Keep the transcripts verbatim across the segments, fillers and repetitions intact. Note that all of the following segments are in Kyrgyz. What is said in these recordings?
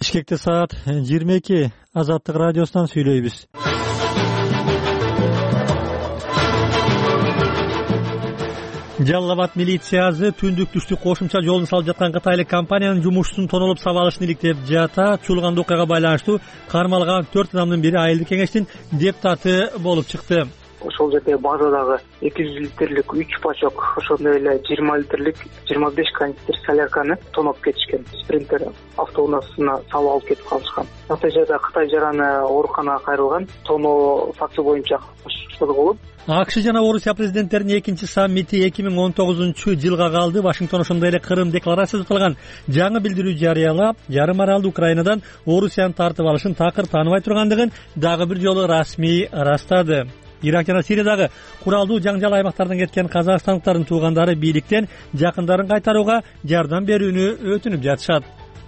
Бишкекте саат жыйырма эки. Азаттык радиосунан сүйлөйбүз. Жалал Абад милициясы түндүк түштүк кошумча жолун салып жаткан кытайлык компаниянын жумушчусун тоноолоп сабалышын иликтеп жата. Чуулган окуяга байланыштуу кармалган төрт адамдын бири айылдык кеңештин депутаты болуп чыкты. Ошол жерде базадагы эки жүз литрлик үч пачок, ошондой эле жыйырма литрлик жыйырма беш канистр солярканы тоноп кетишкен. Спринтер автоунаасына салып алып кетип калышкан. Натыйжада Кытай жараны ооруканага кайрылган. Тоноо факты боюнча козголуп. АКШ жана Орусия президенттеринин экинчи саммити эки миң он тогузунчу жылга калды. Вашингтон ошондой эле Кырым декларациясы кылган жаңы билдирүү жарыялап, жарым аралды Украинадан Орусияны тартып алышын такыр тааныбай тургандыгын дагы бир жолу расмий ырастады. Ирак жана Сириядагы куралдуу жаңжал аймактардан кеткен казакстандыктардын туугандары бийликтен жакындарын кайтарууга жардам берүүнү өтүнүп жатышат.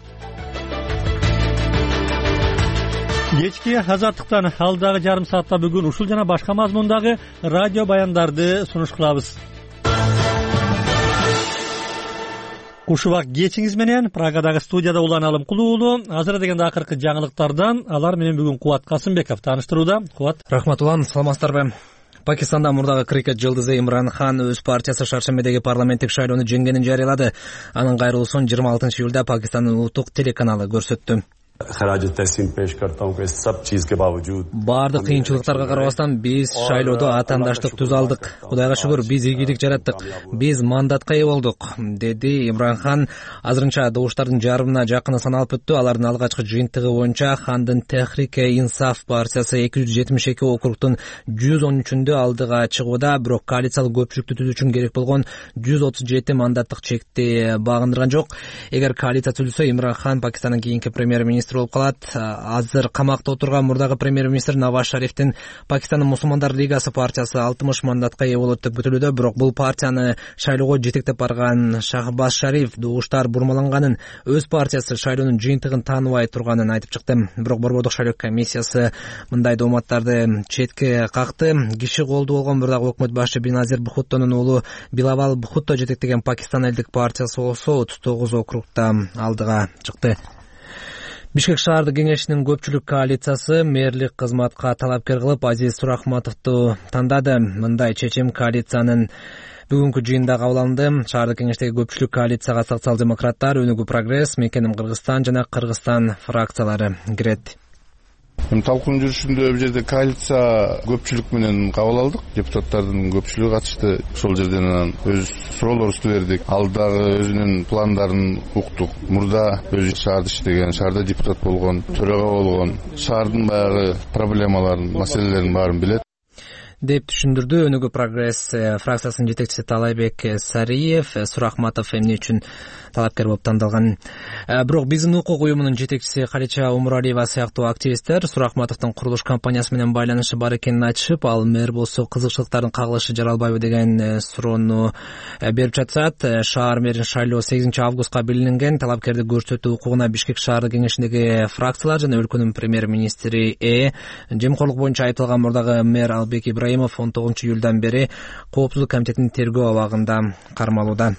Кечки Азаттыктан алдагы жарым саатта бүгүн ушул жана башка мазмундагы радио баяндарды сунуш кылабыз. Кушубак кечиңиз менен Прагадагы студияда Улан Алымкулуу уулу. Азыр дегенде акыркы жаңылыктардан алар менен бүгүн Кубат Касымбеков тааныштырууда. Кубат. Рахмат Улан, саламатсыздарбы? Пакистанда мурдагы крикет жылдызы Имран Хан өз партиясы Шаршембедеги парламенттик шайлоону жеңгенин жарыялады. Анын кайрылуусун жыйырма алтынчы июлда Пакистандын улуттук телеканалы көрсөттү. Бардык кыйынчылыктарга карабастан биз шайлоодо атаандаштык түзө алдык. Кудайга шүгүр, биз ийгилик жараттык. Биз мандатка ээ болдук, деди Имран Хан. Азырынча добуштардын жарымына жакыны саналып өттү. Алардын алгачкы жыйынтыгы боюнча Хандын Техрике-Инсаф партиясы эки жүз жетимиш эки округтун жүз он үчүндө алдыга чыгууда, бирок коалициялык көпчүлүктү түзүү үчүн керек болгон жүз отуз жети мандаттык чекти багындырган жок. Эгер коалиция түзүлсө, Имран Хан Пакистандын кийинки премьер-министри болуп калат. Азыр камакта отурган мурдагы премьер-министр Наваз Шарифтин Пакистандын мусулмандар лигасы партиясы алтымыш мандатка ээ болот деп күтүлүүдө, бирок бул партияны шайлоого жетектеп барган Шахбаз Шариф добуштар бурмаланганын, өз партиясы шайлоонун жыйынтыгын тааныбай турганын айтып чыкты. Бирок Борбордук шайлоо комиссиясы мындай дооматтарды четке какты. Киши колду болгон мурдагы өкмөт башы Беназир Бхуттонун уулу Билавал Бхутто жетектеген Пакистан элдик партиясы болсо отуз тогуз округта алдыга чыкты. Бишкек шаардык кеңешинин көпчүлүк коалициясы мэрлик кызматка талапкер кылып Азиз Сурахматовду тандады. Мындай чечим коалициянын бүгүнкү жыйында кабыл алынды. Шаардык кеңештеги көпчүлүк коалицияга социал-демократтар, Өнүгүү Прогресс, Мекеним Кыргызстан жана Кыргызстан фракциялары кирет. Талкуун жүрүшүндө бул жерде коалиция көпчүлүк менен кабыл алдык. Депутаттардын көпчүлүгү катышты. Ошол жерден анан өз суроолорубузду бердик. Алдагы өзүнүн пландарын уктук. Мурда өзү шаарда иштеген, шаарда депутат болгон, төрага болгон, шаардын баягы проблемаларын, маселелерин баарын билет деп түшүндүрдү Өнүгүү Прогресс фракциясынын жетекчиси Талайбек Сариев. Сурахматов эмне үчүн талапкер болуп тандалган? Бирок биздин укук уюмунун жетекчиси Калича Умуралиева сыяктуу активисттер Сурахматовдун курулуш компаниясы менен байланышы бар экенин айтышып, ал мэр болсо кызыкчылыктардын кагылышы жаралбайбы деген суроону берип жатышат. Шаар мэрин шайлоо сегизинчи августка белгиленген. Талапкерди көрсөтүү укугуна Бишкек шаардык кеңешиндеги фракциялар жана өлкөнүн премьер-министри Э жемкорлук боюнча айыпталган мурдагы мэр Албек Ибраимов он тогузунчу июлдан бери коопсуздук комитетинин тергөө абагында кармалууда.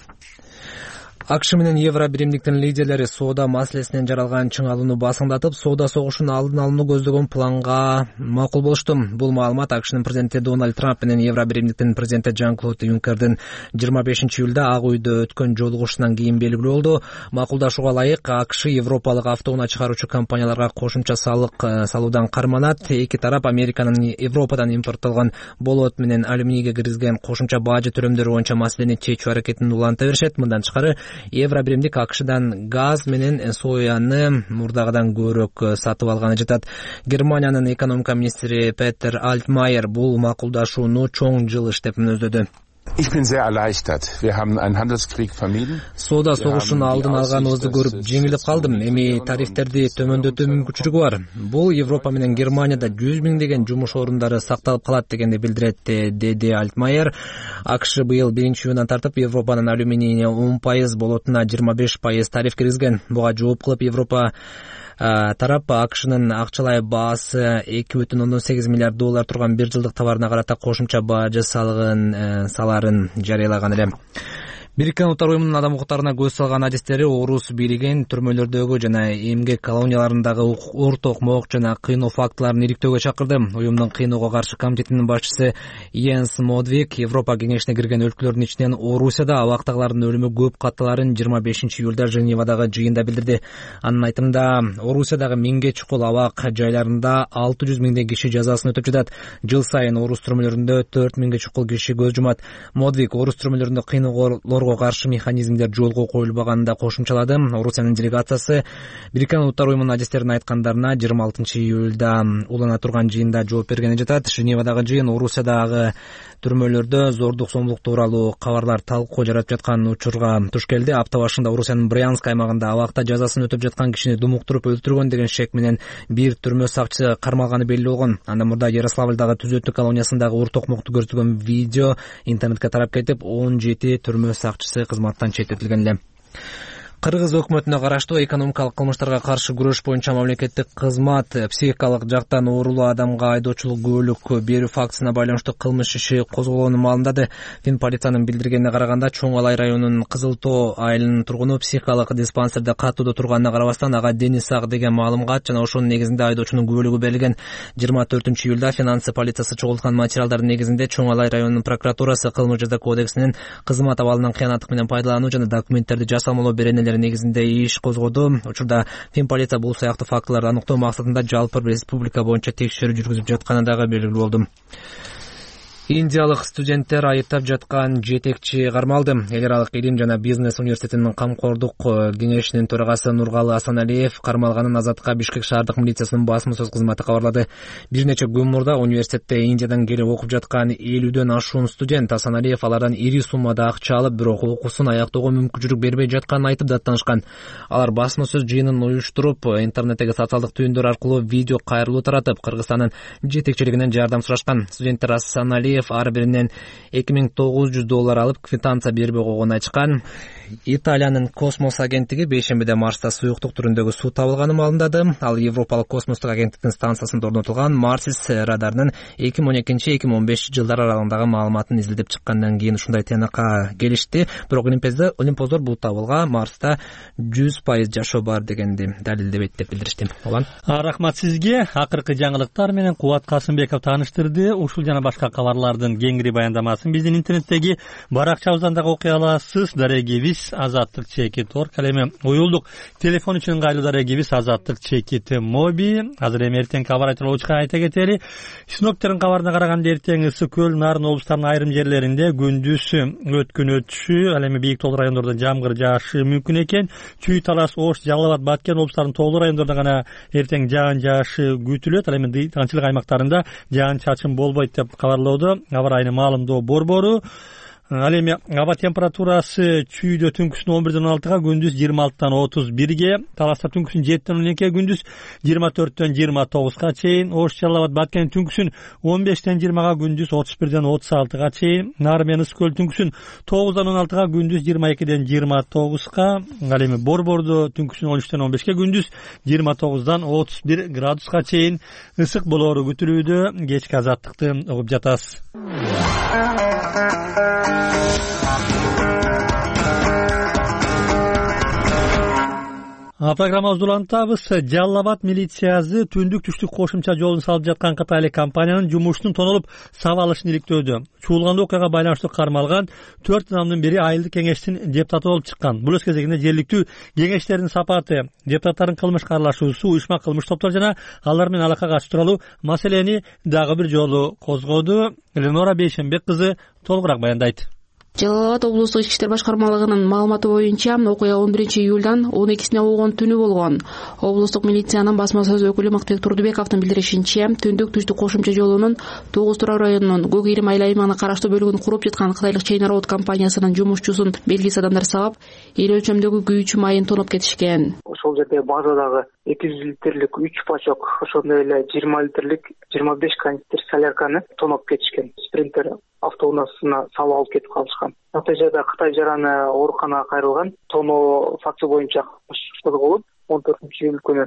АКШ менен Евро биримдиктин лидерлери соода маселесинен жаралган чыңалууну басыңдатып, соода согушунун алдын алууну көздөгөн планга макул болушту. Бул маалымат АКШнын президенти Дональд Трамп менен Евро биримдиктин президенти Жан-Клод Юнкердин жыйырма бешинчи июлда Ак үйдө өткөн жолугушуунан кийин белгилүү болду. Макулдашууга ылайык АКШ европалык автоунаа чыгаруучу компанияларга кошумча салык салуудан карманат. Эки тарап Американын Европадан импорттолгон болот менен алюминийге киргизген кошумча бажы төлөмдөрү боюнча маселени чечүү аракетин уланта беришет. Мындан тышкары Евро биримдик АКШдан газ менен сояны мурдагыдан көбүрөөк сатып алганы жатат. Германиянын экономика министри Петер Альтмайер бул макулдашууну чоң жылыш деп мүнөздөдү. Соода согушунун алдын алганыбызды көрүп жеңилип калдым. Эми тарифтерди төмөндөтүү мүмкүнчүлүгү бар. Бул Европа менен Германияда жүз миңдеген жумуш орундары сакталып калат дегенди билдирет, деди Альтмайер. АКШ быйыл биринчи июндан тартып Европанын алюминийине он пайыз, болотуна жыйырма беш пайыз тариф киргизген. Буга жооп кылып Европа тарап АКШнын акчалай баасы эки бүтүн ондон сегиз миллиард доллар турган бир жылдык товарына карата кошумча бажы салыгын саларын жарыялаган эле. Бириккен Улуттар уюмунун адам укуктарына көз салган адистери орус бийлигин түрмөлөрдөгү жана эмгек колонияларындагы орто окмок жана кыйноо фактыларын иликтөөгө чакырды. Уюмдун кыйноого каршы комитетинин башчысы Йенс Модвик Европа кеңешине кирген өлкөлөрдүн ичинен Орусияда абактагылардын өлүмү көп катталарын жыйырма бешинчи июлда Женевадагы жыйында билдирди. Анын айтымында, Орусиядагы миңге чукул абак жайларында алты жүз миңдей киши жазасын өтөп жатат. Жыл сайын орус түрмөлөрүндө төрт миңге чукул киши көз жумат. Модвик орус түрмөлөрүндө кыйноолорго каршы механизмдер жолго коюлбаганын да кошумчалады. Орусиянын делегациясы Бириккен Улуттар уюмунун адистеринин айткандарына жыйырма алтынчы июлда улана турган жыйында жооп берген жатат. Женевадагы жыйын Орусиядагы түрмөлөрдө зордук зомбулук тууралуу кабарлар талкуу жаратып жаткан учурга туш келди. Апта башында Орусиянын Брянск аймагында абакта жазасын өтөп жаткан кишини думуктуруп өлтүргөн деген шек менен бир түрмө сакчысы кармалганы белгилүү болгон. Андан мурда Ярославлдагы түзөтүү колониясындагы урт окмокту көрсөтгөн видео интернетке тарап кетип, он жети түрмө сакчысы кызматтан четтетилген эле. Кыргыз өкмөтүнө караштуу экономикалык кылмыштарга каршы күрөш боюнча мамлекеттик кызмат психикалык жактан оорулуу адамга айдоочулук күбөлүк берүү фактысына байланыштуу кылмыш иши козголгонун маалымдады. Фин полициянын билдиргенине караганда, Чоң Алай районунун Кызыл Тоо айылынын тургуну психикалык диспансерде катууда турганына карабастан ага дени сак деген маалым кат жана ошонун негизинде айдоочунун күбөлүгү берилген. жыйырма төртүнчү июлда финансы полициясы чогулткан материалдардын негизинде Чоң Алай районунун прокуратурасы кылмыш жаза кодексинин кызмат абалынан кыянаттык менен пайдалануу жана документтерди жасамалоо беренелери негизинде иш козгоду. Учурда Фин полиция бул сыяктуу фактыларды аныктоо максатында жалпы республика боюнча текшерүү жүргүзүп жатканы дагы белгилүү болду. Индиялык студенттер айыптап жаткан жетекчи кармалды. Эл аралык илим жана бизнес университетинин камкордук кеңешинин төрагасы Нургалы Асаналиев кармалганын Азатка Бишкек шаардык милициясынын басма сөз кызматы кабарлады. Бир нече күн мурда университетте Индиядан келип окуп жаткан элүүдөн ашуун студент Асаналиев алардан ири суммада акча алып, бирок окуусун аяктоого мүмкүнчүлүк бербей жатканын айтып даттанышкан. Алар басма сөз жыйынын уюштуруп, интернеттеги социалдык түйүндөр аркылуу видео кайрылуу таратып, Кыргызстандын жетекчилигинен жардам сурашкан. Студенттер Асаналиев ар биринен эки миң тогуз жүз доллар алып, квитанция бербей койгонун айтышкан. Италиянын космос агенттиги бейшембиде Марста суюктук түрүндөгү суу табылганын маалымдады. Ал Европалык космостук агенттиктин станциясында орнотулган Марсис радарынын эки миң он экинчи эки миң он бешинчи жылдар аралыгындагы маалыматын изилдеп чыккандан кийин ушундай тыйнакка келишти. Бирок олимпоздор бул табылга Марста жүз пайыз жашоо бар дегенди далилдебейт деп билдиришти. Улан. Рахмат сизге. Акыркы жаңылыктар менен Кубат Касымбеков тааныштырды. Ушул жана башка кабарлардын кеңири баяндамасын биздин интернеттеги баракчабыздан дагы окуй аласыз. Дарегибиз азаттык чекит орг калеме уюлдук. Телефон үчүн ыңгайлуу дарегибиз азаттык чекит моби. Азыр эми эртең кабар айтылуучуга айта кетели. Синоптиктердин кабарына караганда эртең ысык көл, Нарын облустарынын айрым жерлеринде күндүз өткөн өтүшү, ал эми бийик тоолуу райондордо жамгыр жаашы мүмкүн экен. Чүй, Талас, Ош, Жалал Абад, Баткен облустарынын тоолуу райондордо гана эртең жаан жаашы күтүлөт. Ал эми тыгынчылык аймактарында жаан чачын болбойт деп кабарлоодо аба райынын маалымдоо борбору. Ал эми аба температурасы Чүйдө түнкүсүн он бирден он алтыга, күндүз жыйырма алтыдан отуз бирге, Таласта түнкүсүн жетиден он экиге, күндүз жыйырма төрттөн жыйырма тогузга чейин, Ош, Жалал Абад, Баткен түнкүсүн он бештен жыйырмага, күндүз отуз бирден отуз алтыга чейин, Нары менен Ысык көл түнкүсүн тогуздан он алтыга, күндүз жыйырма экиден жыйырма тогузга, ал эми Борбордо түнкүсүн он үчтөн он бешке, күндүз жыйырма тогуздан отуз бир градуска чейин ысык болоору күтүлүүдө. Кечки азаттыкты угуп жатасыз. Программабызды улантабыз. Жалал Абад милициясы түндүк түштүк кошумча жолун салып жаткан кытайлык компаниянын жумушунун тонолуп сабалышын иликтөөдө. Чуулган окуяга байланыштуу кармалган төрт адамдын бири айылдык кеңештин депутаты болуп чыккан. Бул өз кезегинде жергиликтүү кеңештердин сапаты, депутаттардын кылмышка аралашуусу, уюшма кылмыш топтор жана алар менен алака катыш тууралуу маселени дагы бир жолу козгоду. Эленора Бейшембек кызы толугураак баяндайт. Жалал Абад облустук ички иштер башкармалыгынын маалыматы боюнча, окуя он биринчи июлдан он экисине болгон түнү болгон. Облустук милициянын басма сөз өкүлү Мактыбек Турдубековдун билдиришинче, түндүк түштүк кошумча жолунун тогуз Турак районунун Көк Ирим айыл аймагына караштуу бөлүгүн куруп жаткан кытайлык Chain Road компаниясынын жумушчусун белгисиз адамдар сабап, эл өлчөмдөгү күйүүчү майын тоноп кетишкен. Ошол жерде базадагы эки жүз литрлик үч пачок, ошондой эле жыйырма литрлик жыйырма беш канистр солярканы тоноп кетишкен. Спринтер автоунаасына салып алып кетип калышкан. Натыйжада Кытай жараны ооруканага кайрылган. Тоноо факты боюнча козголуп, он төртүнчү июль күнү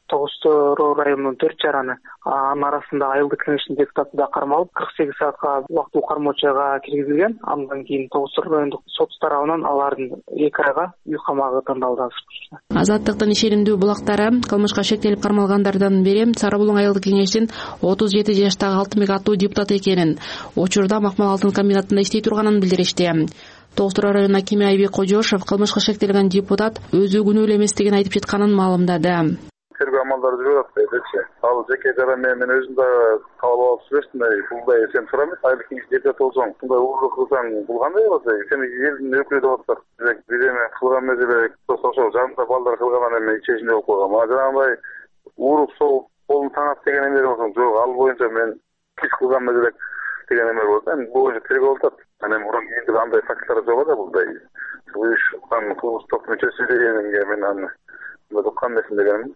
Тогуз Тороо районунун төрт жараны, анын арасында айылдык кеңештин депутаты да кармалып, кырк сегиз саатка убактылуу кармоочуга киргизилген. Андан кийин Тогуз Тороо райондук сот тарабынан алардын эки айга үй камагы тандалды. Азаттыктын ишенимдүү булактары кылмышка шектелип кармалгандардан бери Сары Булуң айылдык кеңештин отуз жети жаштагы Алтынбек аттуу депутат экенин, учурда Макмал алтын комбинатында иштей турганын билдиришти. Тогуз Тороо районунун акими Айбек Кожошов кылмышка шектелген депутат өзү күнөөлүү эместигин айтып жатканын маалымдады. Тергөө амалдары жүрүп атпайдычы. Ал жеке жара мен өзүм да кабыл алып сүрөсүм. Булдай сен сурам, айылдык кеңеш депутат болсоң, мындай ууру кылсаң бул кандай болот? Сен элдин өкүлү деп атат. Биреме кылган мезеле ошол жанында балдар кылган эми ичесинде болуп калган. Мага жанагындай ууру сол колун таңат деген эме болсоң, жок, ал боюнча мен киш кылган мезеле деген эме болот. Эми бул боюнча тергөө болуп атат. Анан мурун кийинки андай факттар жок да булдай. Уюшкан кылмыштык мүчөсү дегенге мен аны буккан эмесмин дегеним.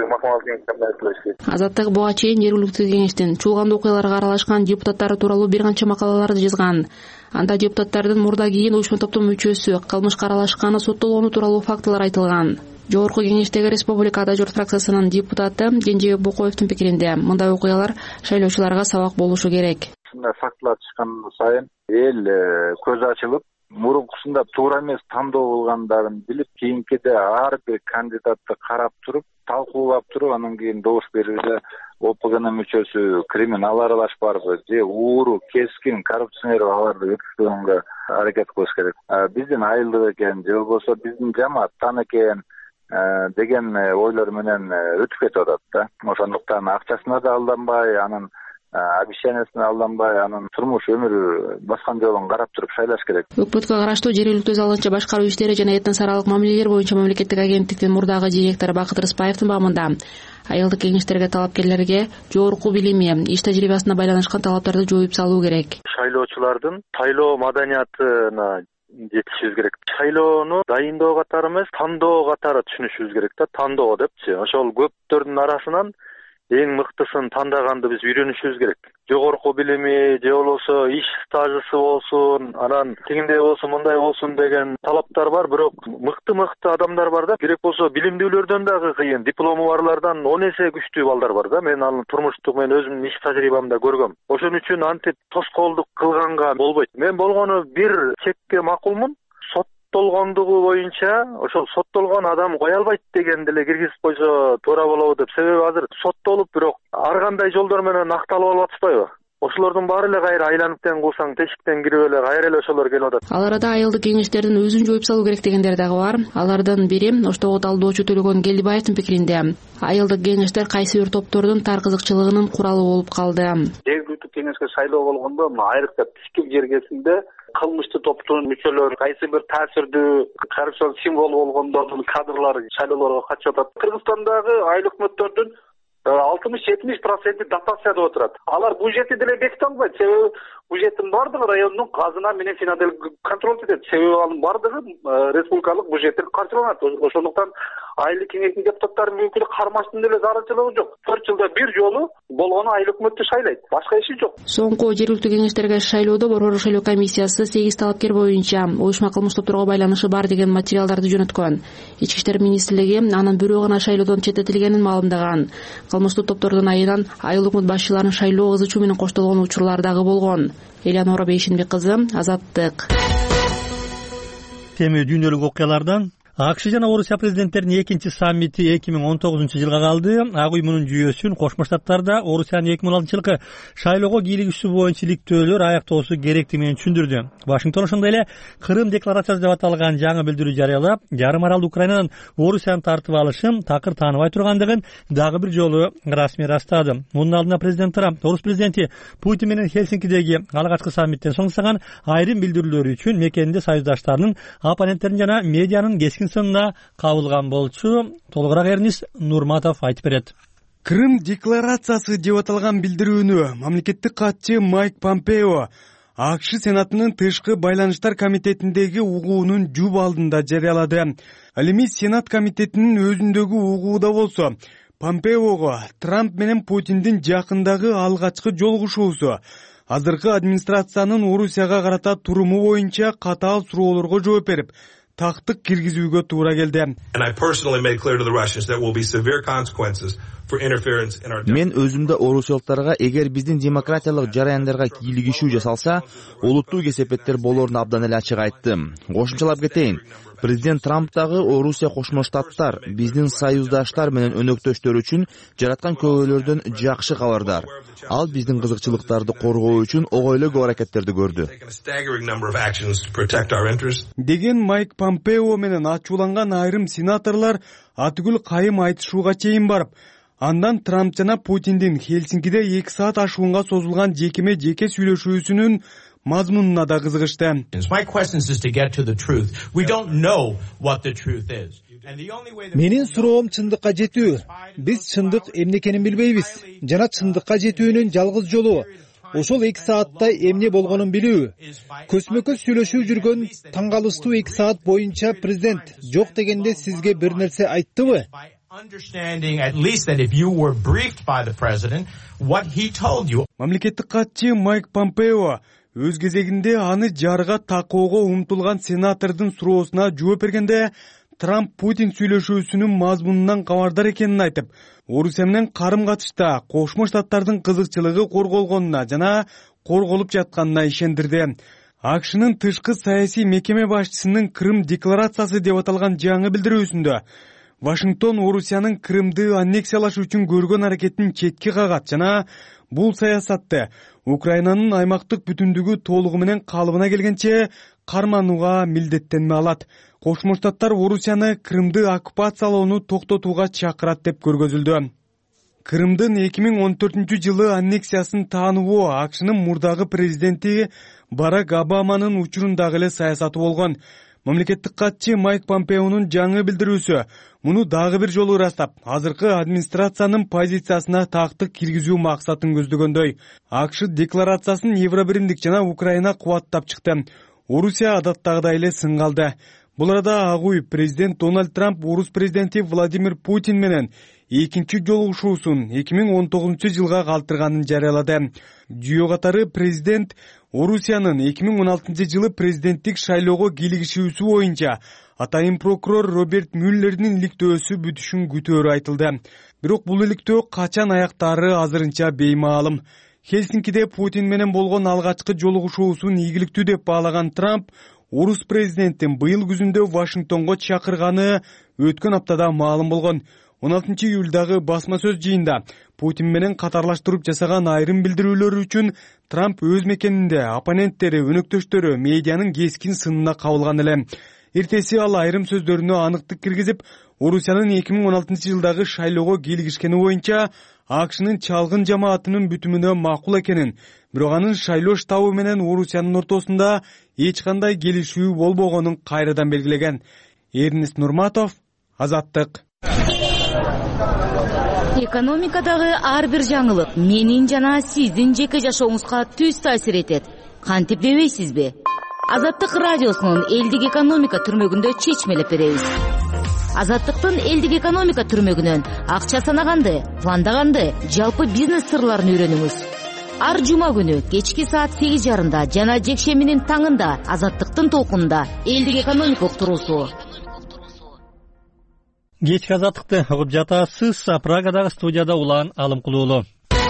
Азаттык буга чейин жергиликтүү кеңештин чуулган окуяларга аралашкан депутаттары тууралуу бир канча макалаларды жазган. Анда депутаттардын мурда кийин уюшма топтун мүчөсү кылмышка аралашканы соттолгону тууралуу фактылар айтылган. Жогорку кеңештеги Республикада Жорт фракциясынын депутаты Кенжебек Бокоевдун пикиринде мындай окуялар шайлоочуларга сабак болушу керек. Ушундай фактылар чыккан сайын эл көз ачылып, мурункусунда туура эмес тандоо кылгандарын билип, кийинкиде ар бир кандидатты карап туруп, талкуулап туруп, анан кийин добуш берүүгө ОПГнын мүчөсү криминал аралаш барбы же ууру, кескин, коррупционер аларды өткүзгөнгө аракет кылыш керек. Биздин айылдык экен, же болбосо биздин жамааттан экен деген ойлор менен өтүп кетип атат да. Ошондуктан акчасына да алданбай, анын обещаниясына алданбай, анын турмуш өмүрү баскан жолун карап туруп шайлаш керек. Өкмөткө караштуу жергиликтүү залынча башкаруу иштери жана этнос аралык мамилелер боюнча мамлекеттик агенттиктин мурдагы директору Бакыт Рыспаевдин багымында айылдык кеңештерге талапкерлерге жогорку билими, иш тажрыйбасына байланышкан талаптарды жоюп салуу керек. Шайлоочулардын шайлоо маданиятына жетишибиз керек. Шайлоону дайындоо катары эмес, тандоо катары түшүнүшүбүз керек да, тандоо депчи. Ошол көптөрдүн арасынан эң мыктысын тандаганды биз үйрөнүшүбүз керек. Жогорку билими же болбосо иш стажысы болсун, анан тигиндей болсун, мындай болсун деген талаптар бар, бирок мыкты-мыкты адамдар бар да. Керек болсо билимдүүлөрдөн дагы кыйын, диплому барлардан он эсе күчтүү балдар бар да. Мен аны турмуштук мен өзүмдүн иш тажрыйбамда көргөм. Ошон үчүн антип тоскоолдук кылганга болбойт. Мен болгону бир чекке макулмун. Соттолгондугу боюнча ошол соттолгон адам кое албайт деген деле киргизип койсо туура болобу деп. Себеби азыр соттолуп, бирок ар кандай жолдор менен акталып алып атышпайбы? Ошолордун баары эле кайра айланып тең кылсаң, тешиктен кирип эле кайра эле ошолор келип атат. Ал арада айылдык кеңештердин өзүн жоюп салуу керек дегендер дагы бар. Алардын бири Оштогу талдоочу Төлөгөн Келдибаевдин пикиринде айылдык кеңештер кайсы бир топтордун тар кызыкчылыгынын куралы болуп калды. Жергиликтүү кеңешке шайлоо болгондо айрыкча түштүк жергесинде кылмыштуу топтун мүчөлөрү, кайсы бир таасирдүү коррупцион символ болгондордун кадрлары шайлоолорго катышып атат. Кыргызстандагы айыл өкмөттөрдүн алтымыш жетимиш проценти дотацияда отурат. Алар бюджетти деле беките албайт. Себеби бюджеттин бардыгы райондун казына менен финанстык контроль этет. Себеби анын бардыгы республикалык бюджеттен каржыланат. Ошондуктан айыл кеңештин депутаттарынын мүмкүнү кармаштын деле зарылчылыгы жок. төрт жылда бир жолу болгону айыл өкмөттү шайлайт. Башка иши жок. Соңку жергиликтүү кеңештерге шайлоодо Борбор шайлоо комиссиясы сегиз талапкер боюнча уюшма кылмыш топторго байланышы бар деген материалдарды жөнөткөн. Ички иштер министрлиги анын бирөө гана шайлоодон четтетилгенин маалымдаган. Кылмыштуу топтордун айынан айыл өкмөт башчыларынын шайлоо ызы чуу менен коштолгон учурлар дагы болгон. Элеонора Бейшинбек кызы, Азаттык. Теми дүйнөлүк окуялардан АКШ жана Орусия президенттеринин экинчи саммити эки миң он тогузунчу жылга калды. Ак уюмунун жүйөсүн Кошмо Штаттарда Орусиянын эки миң он алтынчы жылкы шайлоого кийлигишүү боюнча иликтөөлөр аяктоосу керектиги менен түшүндүрдү. Вашингтон ошондой эле Кырым декларациясы деп аталган жаңы билдирүү жарыялап, жарым аралды Украинадан Орусияны тартып алышын такыр тааныбай тургандыгын дагы бир жолу расмий ырастады. Мунун алдында президент Трамп Орус президенти Путин менен Хельсинкидеги алгачкы саммиттен соң жасаган айрым билдирүүлөрү үчүн мекенинде союздаштарынын, оппоненттерин жана медианын кескин сынына кабылган болчу. Толугураак Эрнис Нурматов айтып берет. Крым декларациясы деп аталган билдирүүнү мамлекеттик катчы Майк Помпео АКШ Сенатынын тышкы байланыштар комитетиндеги угуунун жуп алдында жарыялады. Ал эми Сенат комитетинин өзүндөгү угууда болсо, Помпеого Трамп менен Путиндин жакындагы алгачкы жолугушуусу, азыркы администрациянын Орусияга карата туруму боюнча катаал суроолорго жооп берип, тактык киргизүүгө туура келди. Мен өзүмдө орусиялыктарга эгер биздин демократиялык жараяндарга кийлигишүү жасалса, олуттуу кесепеттер болоорун абдан эле ачык айттым. Кошумчалап кетейин. Президент Трамп дагы Орусия Кошмо Штаттар биздин союздаштар менен өнөктөштөр үчүн жараткан көйгөйлөрдөн жакшы кабардар. Ал биздин кызыкчылыктарды коргоо үчүн огойлуу көп аракеттерди көрдү. Деген Майк Помпео менен ачууланган айрым сенаторлор атүгүл кайым айтышууга чейин барып, андан Трамп жана Путиндин Хельсинкиде эки саат ашуунга созулган жекеме жеке сүйлөшүүсүнүн мазмунуна да кызыгышты. Менин суроом чындыкка жетүү. Биз чындык эмне экенин билбейбиз. Жана чындыкка жетүүнүн жалгыз жолу ошол эки саатта эмне болгонун билүү. Көзмө-көз сүйлөшүү жүргөн таңгалыстуу эки саат боюнча президент жок дегенде сизге бир нерсе айттыбы? Мамлекеттик катчы Майк Помпео өз кезегинде аны жарга такоого умтулган сенатордун суроосуна жооп бергенде Трамп Путин сүйлөшүүсүнүн мазмунунан кабардар экенин айтып, Орусия менен карым-катышта Кошмо Штаттардын кызыкчылыгы корголгонуна жана корголуп жатканына ишендирди. АКШнын тышкы саясий мекеме башчысынын Крым декларациясы деп аталган жаңы билдирүүсүндө Вашингтон Орусиянын Крымды аннексиялаш үчүн көргөн аракетин четке кагат жана бул саясатты Украинанын аймактык бүтүндүгү толугу менен калыбына келгенче карманууга милдеттенме алат. Кошмо Штаттар Орусияны Крымды оккупациялоону токтотууга чакырат деп көргөзүлдү. Крымдын эки миң он төртүнчү жылы аннексиясын таануу АКШнын мурдагы президенти Барак Обаманын учурундагы эле саясаты болгон. Мамлекеттик катчы Майк Помпеонун жаңы билдирүүсү муну дагы бир жолу ырастап, азыркы администрациянын позициясына тактык киргизүү максатын көздөгөндөй. АКШ декларациясын Евробиримдик жана Украина кубаттап чыкты. Орусия адаттагыдай эле сынга алды. Бул арада ак үй президент Дональд Трамп орус президенти Владимир Путин менен экинчи жолугушуусун эки миң он тогузунчу жылга калтырганын жарыялады. Жүйө катары президент Орусиянын эки миң он алтынчы жылы президенттик шайлоого кийлигишүүсү боюнча атайын прокурор Роберт Мюллердин иликтөөсү бүтүшүн күтөөрү айтылды. Бирок бул иликтөө качан аяктаары азырынча беймаалым. Хельсинкиде Путин менен болгон алгачкы жолугушуусун ийгиликтүү деп баалаган Трамп орус президентин быйыл күзүндө Вашингтонго чакырганы өткөн аптада маалым болгон. он алтынчы июлдагы басма сөз жыйында Путин менен катарлаштырып жасаган айрым билдирүүлөр үчүн Трамп өз мекенинде оппоненттери, өнөктөштөрү медианын кескин сынына кабылган эле. Эртеси ал айрым сөздөрүнө аныктык киргизип, Орусиянын эки миң он алтынчы жылдагы шайлоого кийлигишкени боюнча АКШнын чалгын жамаатынын бүтүмүнө макул экенин, бирок анын шайлоо штабы менен Орусиянын ортосунда эч кандай келишүү болбогонун кайрадан белгилеген. Эрнест Нурматов, Азаттык. Экономикадагы ар бир жаңылык менин жана сиздин жеке жашооңузга түз таасир этет. Кантип дебейсизби? Азаттык радиосунун элдик экономика түрмөгүндө чечмелеп беребиз. Азаттыктын элдик экономика түрмөгүнөн акча санаганды, пландаганды, жалпы бизнес сырларын үйрөнүңүз. Ар жума күнү кечки саат сегиз жарымда жана жекшембинин таңында Азаттыктын толкунунда элдик экономика уктуруусу. Кечки Азаттыкты угуп жатасыз. Прагадагы студияда Улан Алымкулуулу.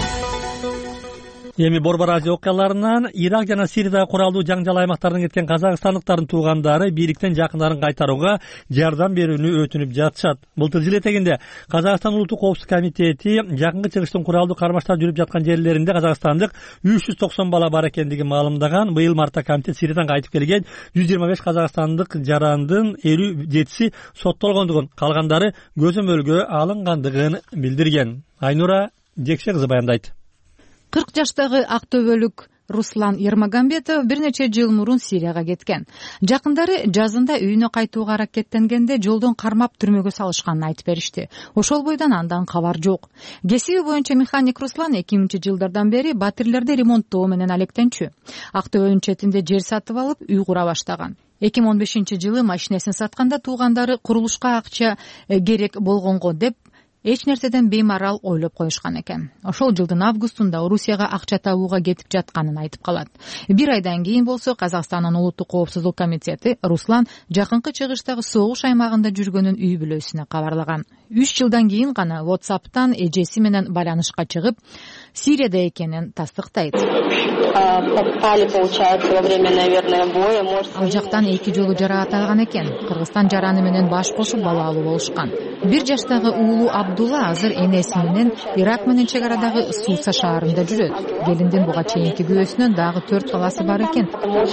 Эми Борбор Азия окуяларынан Ирак жана Сириядагы куралдуу жаңжал аймактардан кеткен казакстандыктардын туугандары бийликтен жакындарын кайтарууга жардам берүүнү өтүнүп жатышат. Былтыр жыл этегинде Казакстан Улуттук коопсуздук комитети жакынкы чыгыштын куралдуу кармаштар жүрүп жаткан жерлеринде казакстандык үч жүз токсон бала бар экендигин маалымдаган. Быйыл мартта комитет Сириядан кайтып келген жүз жыйырма беш казакстандык жарандын элүү жетиси соттолгондугун, калгандары көзөмөлгө алынгандыгын билдирген. Айнура Жекше кызы баяндайт. кырк жаштагы актөбөлүк Руслан Ермагамбетов бир нече жыл мурун Сирияга кеткен. Жакындары жазында үйүнө кайтууга аракеттенгенде жолдон кармап түрмөгө салышканын айтып беришти. Ошол бойдон андан кабар жок. Кесиби боюнча механик Руслан эки миңинчи жылдардан бери батирлерди ремонттоо менен алектенчү. Актөбөнүн четинде жер сатып алып, үй кура баштаган. эки миң он бешинчи жылы машинесин сатканда туугандары курулушка акча керек болгонго деп эч нерседен беймарал ойлоп коюшкан экен. Ошол жылдын августунда Орусияга акча табууга кетип жатканын айтып калат. Бир айдан кийин болсо Казакстандын улуттук коопсуздук комитети Руслан жакынкы чыгыштагы согуш аймагында жүргөнүн үй бүлөсүнө кабарлаган. Үч жылдан кийин гана WhatsApp'тан эжеси менен байланышка чыгып, Сирияда экенин тастыктайт. Ал жактан эки жолу жараат алган экен. Кыргызстан жараны менен баш кошуп балалуу болушкан. Бир жаштагы уулу Абдулла азыр энеси менен Ирак менен чек арадагы Суса шаарында жүрөт. Келиндин буга чейинки күйөөсүнөн дагы төрт баласы бар экен,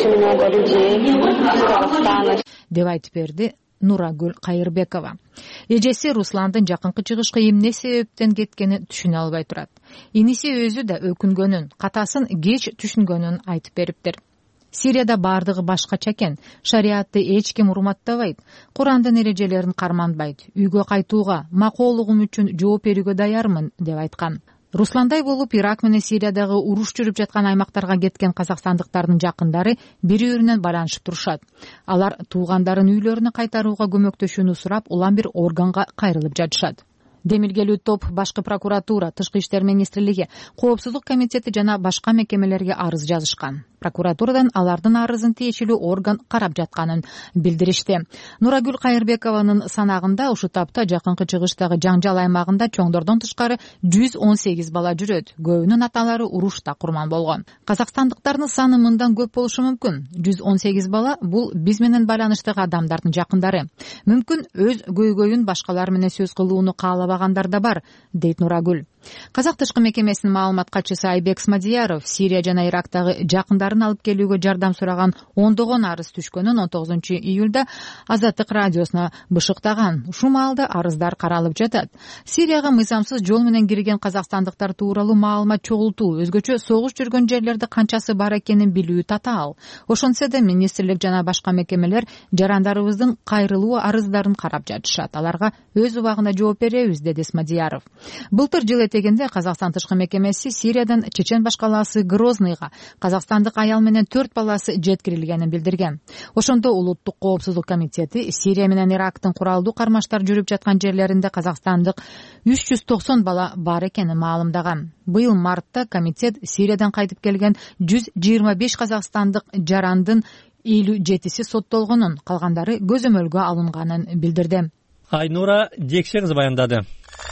деп айтып берди Нурагүл Кайырбекова. Эжеси Русландын жакынкы чыгышка эмне себептен кеткенин түшүнө албай турат. Иниси өзү да өкүнгөнүн, катасын кеч түшүнгөнүн айтып бериптир. Сирияда бардыгы башкача экен. Шариатты эч ким урматтабайт. Курандын эрежелерин карманбайт. Үйгө кайтууга, макоолугум үчүн жооп берүүгө даярмын, деп айткан. Русландай болуп Ирак менен Сириядагы уруш жүрүп жаткан аймактарга кеткен казакстандыктардын жакындары бири-биринен байланышып турушат. Алар туугандарын үйлөрүнө кайтарууга көмөктөшүүнү сурап, улам бир органга кайрылып жатышат. Демилгелүү топ башкы прокуратура, Тышкы иштер министрлиги, коопсуздук комитети жана башка мекемелерге арыз жазышкан. Прокуратурадан алардын арызын тиешелүү орган карап жатканын билдиришти. Нурагүл Кайырбекованын санагында ушул тапта жакынкы чыгыштагы жаңжал аймагында чоңдордон тышкары жүз он сегиз бала жүрөт. Көбүнүн аталары урушта курман болгон. Казакстандыктардын саны мындан көп болушу мүмкүн. жүз он сегиз бала бул биз менен байланыштагы адамдардын жакындары. Мүмкүн өз көйгөйүн башкалар менен сөз кылууну каалабагандар да бар, дейт Нурагүл. Казак тышкы мекемесинин маалымат катчысы Айбек Смадияров Сирия жана Ирактагы жакындарын алып келүүгө жардам сураган ондогон арыз түшкөнүн он тогузунчу июлда Азаттык радиосуна бышыктаган. Ушул маалда арыздар каралып жатат. Сирияга мыйзамсыз жол менен кирген казакстандыктар тууралуу маалымат чогултуу, өзгөчө согуш жүргөн жерлерде канчасы бар экенин билүү татаал. Ошонсо да министрлик жана башка мекемелер жарандарыбыздын кайрылуу арыздарын карап жатышат. Аларга өз убагында жооп беребиз, деди Смадияров. Былтыр жыл этегинде Казакстан тышкы мекемеси Сириядан чечен башкаласы Грознойго казакстандык аял менен төрт баласы жеткирилгенин билдирген. Ошондо улуттук коопсуздук комитети Сирия менен Ирактын куралдуу кармаштар жүрүп жаткан жерлеринде казакстандык үч жүз токсон бала бар экенин маалымдаган. Быйыл мартта комитет Сириядан кайтып келген жүз жыйырма беш казакстандык жарандын элүү жетиси соттолгонун, калгандары көзөмөлгө алынганын билдирди. Айнура Жекше кызы баяндады.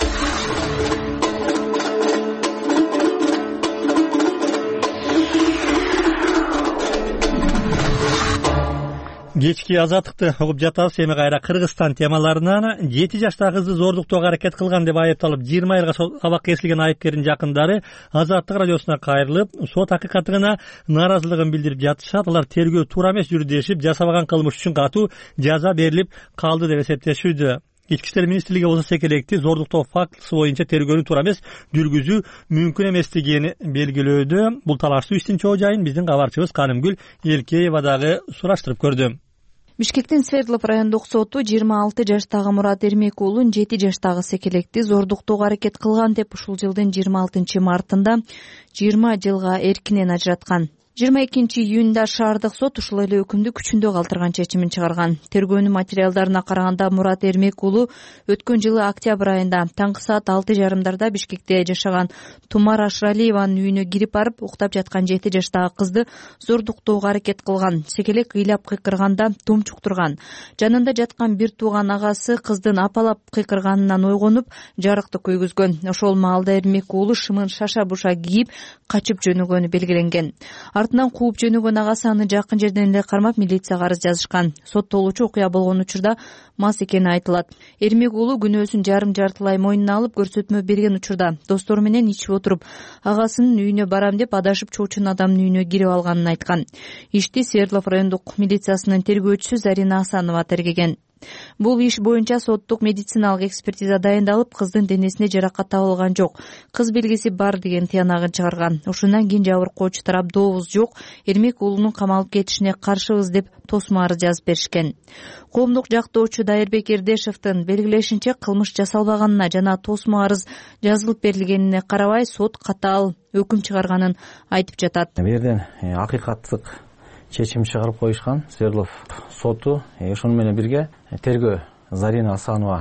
Кечки азаттыкты угуп жатабыз. Эми кайра Кыргызстан темаларынан жети жаштагы кызды зордуктоого аракет кылган деп айыпталып жыйырма айылга абак кесилген айыпкердин жакындары Азаттык радиосуна кайрылып, сот акыйкатыгына нааразылыгын билдирип жатышат. Алар тергөө туура эмес жүрдү дешип, жасабаган кылмыш үчүн катуу жаза берилип калды деп эсептешүүдө. Ички иштер министрлиги болсо секелекти зордуктоо фактысы боюнча тергөөнү туура эмес жүргүзүү мүмкүн эместигин белгилөөдө. Бул талаштуу иштин чоо жайын биздин кабарчыбыз Канымгүл Элкеева дагы сураштырып көрдү. Бишкектин Свердлов райондук соту жыйырма алты жаштагы Мурат Эрмек уулун жети жаштагы секелекти зордуктоого аракет кылган деп ушул жылдын жыйырма алтынчы мартында жыйырма жылга эркинен ажыраткан. жыйырма экинчи июнда шаардык сот ушул эле өкүмдү күчүндө калтырган чечимин чыгарган. Тергөөнүн материалдарына караганда Мурат Эрмек уулу өткөн жылы октябрь айында таңкы саат алты жарымдарда Бишкекте жашаган Тумар Ашралиеванын үйүнө кирип барып, уктап жаткан жети жаштагы кызды зордуктоого аракет кылган. Секелек ыйлап кыйкырганда тумчуктурган. Жанында жаткан бир тууган агасы кыздын апалап кыйкырганынан ойгонуп, жарыкты көйгүзгөн. Ошол маалда Эрмек уулу шымын шаша буша кийип качып жөнөгөнү белгиленген. Артынан кууп жөнөгөн агасы аны жакын жерден эле кармап милицияга арыз жазышкан. Соттолуучу окуя болгон учурда мас экени айтылат. Эрмек уулу күнөөсүн жарым жартылай мойнуна алып көрсөтмө берген учурда достору менен ичип отуруп, агасынын үйүнө барам деп адашып чоочун адамдын үйүнө кирип алганын айткан. Ишти Свердлов райондук милициясынын тергөөчүсү Зарина Асанова тергеген. Бул иш боюнча соттук медициналык экспертиза дайындалып, кыздын денесине жаракат табылган жок. Кыз белгиси бар деген тыянагын чыгарган. Ошондон кийин жабыркоочу тарап добуз жок, Эрмек уулунун камалып кетишине каршыбыз деп тосмо арыз жазып беришкен. Коомдук жактоочу Дайырбек Эрдешевдин белгилешинче кылмыш жасалбаганына жана тосмо арыз жазылып берилгенине карабай сот катаал өкүм чыгарганын айтып жатат. Бул жерден акыйкаттык чечим чыгарып коюшкан. Свердлов соту ошону менен бирге тергөө Зарина Асанова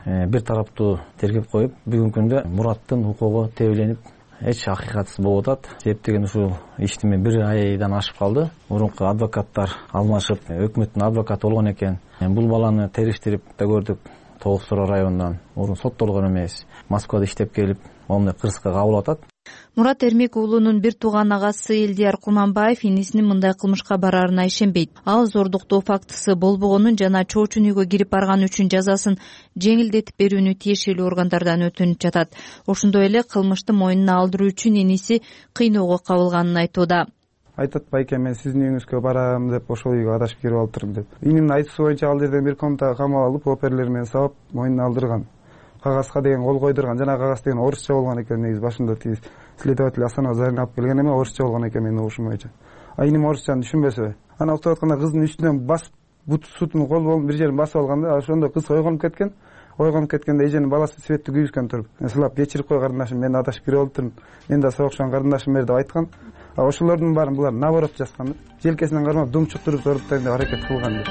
бир тараптуу тергеп коюп, бүгүнкү күндө Мураттын укугу тебеленип эч акыйкатсыз болуп атат. Себеп деген ушул ишти мен бир айдан ашып калды. Мурунку адвокаттар алмашып, өкмөттүн адвокаты болгон экен. Бул баланы териштирип да көрдүк. Тоок Сороо районунан мурун соттолгон эмес, Москвада иштеп келип, момундай кырсыкка кабыл атат. Мурат Эрмек уулунун бир тууган агасы Элдияр Курманбаев инисинин мындай кылмышка барарына ишенбейт. Ал зордуктоо фактысы болбогонун жана чоочун үйгө кирип барган үчүн жазасын жеңилдетип берүүнү тиешелүү органдардан өтүнүп жатат. Ошондой эле кылмышты мойнуна алдыруу үчүн иниси кыйноого кабылганын айтууда. Айтат, байке, мен сиздин үйүңүзгө барам деп, ошол үйгө адашып кирип алыптырмын деп. Инин айтуусу боюнча ал жерден бир комнатага камап алып, оперлер менен сабап, мойнуна алдырган. Кагазга деген кол койдурган. Жана кагаз деген орусча болгон экен, негизи башында тиз следователь Асанова Зарин алып келген эме орусча болгон экен менин угушум боюнча. А иним орусчаны түшүнбөсө, ана уктап атканда кыздын үстүнөн басып, бут сутун кол болуп бир жерин басып алганда, ошондо кыз ойгонуп кеткен. Ойгонуп кеткенде эженин баласы светти күйгүзгөн туруп, сылап кечирип кой карындашым, мен адашып кирип алыптырмын, мен да согушкан карындашым бер деп айткан. А ошолордун баарын булар наоборот жазган. Желкесинен кармап думчуктуруп зоруптайм деп аракет кылган деп.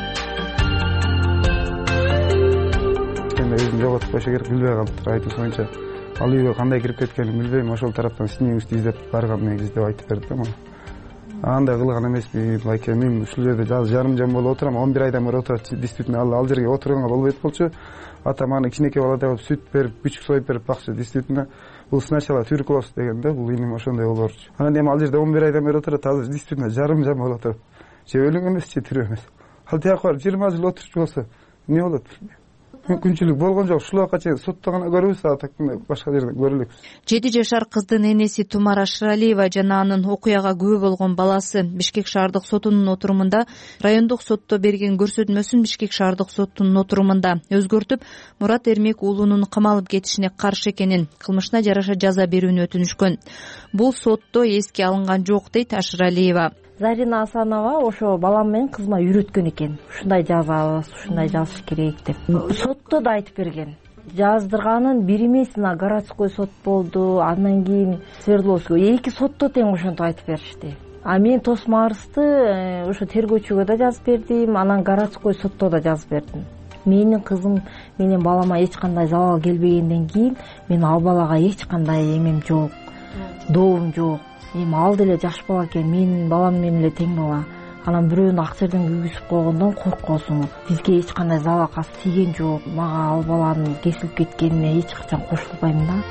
Мен өзүм жоготуп койсо керек, билбей калыптыр. Айтуусу боюнча ал үйгө кандай кирип кеткенин билбейм. Ошол тараптан сиздин үйүңүздү издеп барган негизи деп айтып берди да мага. Андай кылган эмесмин, байке, мен ушул жерде жарым жан болуп отурам, он бир айдан бери отурат. Действительно ал ал жерге отурганга болбойт болчу. Ата маны кичинекей баладай болуп сүт берип, күчүк союп берип бакчы. Действительно бул сначала туберкулоз дегенде, бул иним ошондой болорчу. Анан эми ал жерде он бир айдан бери отурат, азыр действительно жарым жан болуп отуруп. Же өлүң эмес, же тирүү эмес. Ал тияка барып жыйырма жыл отурчу болсо эмне болот? Мүмкүнчүлүк болгон жок. Ушул убакка чейин сотто гана көрүбүз, а так башка жерде көрөлүкпүз. жети жашар кыздын энеси Тумара Шыралиева жана анын окуяга күбө болгон баласы Бишкек шаардык сотунун отурумунда райондук сотто берген көрсөтмөсүн Бишкек шаардык сотунун отурумунда өзгөртүп, Мурат Эрмек уулунун камалып кетишине каршы экенин, кылмышына жараша жаза берүүнү өтүнүшкөн. Бул сотто эске алынган жок, дейт Ашыралиева. Зарина Асанова ошо балам менен кызыма үйрөткөн экен. Ушундай жазабыз, ушундай жазыш керек деп. Сотто да айтып берген. Жаздырганын бир эмес, мына городской сот болду, андан кийин Свердловский, эки сотто тең ошентип айтып беришти. А мен тосмо арызды ошо тергөөчүгө да жазып бердим, анан городской сотто да жазып бердим. Менин кызым менен балама эч кандай залал келбегенден кийин мен ал балага эч кандай эмем жок, доом жок. Эми ал деле жаш бала экен, менин балам менен эле тең бала. Анан бирөөнү ак жерден күйгүзүп койгондон коркосуң. Бизге эч кандай залал кас тийген жок. Мага ал баланын кесилип кеткенине эч качан кошулбайм да.